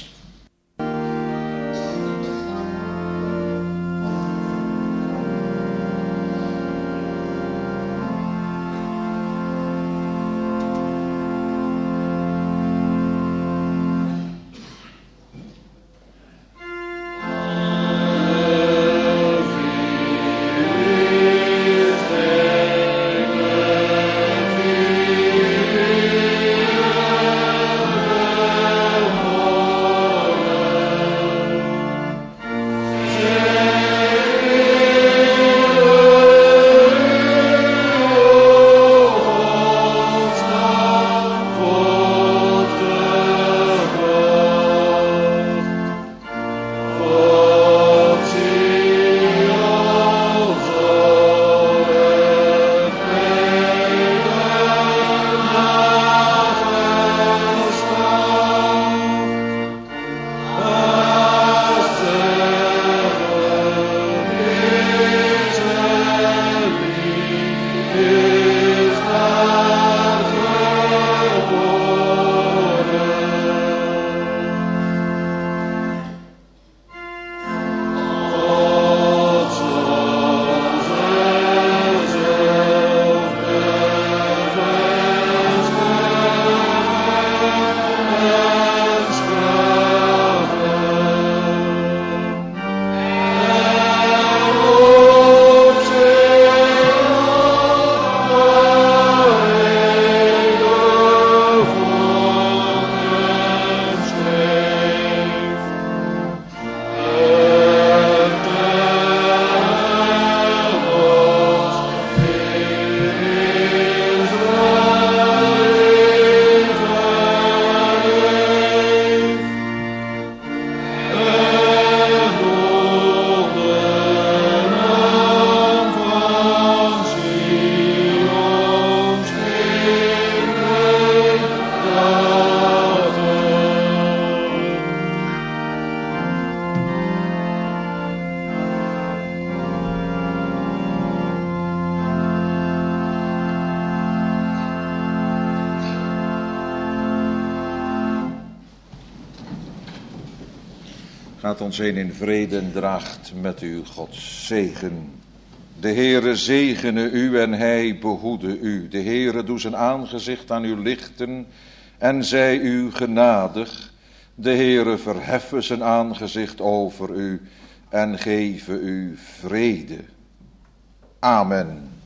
S1: Gaat ons heen in vrede en draagt met u Gods zegen. De Heere zegene u en hij behoede u. De Heere doe zijn aangezicht aan u lichten en zij u genadig. De Heere verheffen zijn aangezicht over u en geven u vrede. Amen.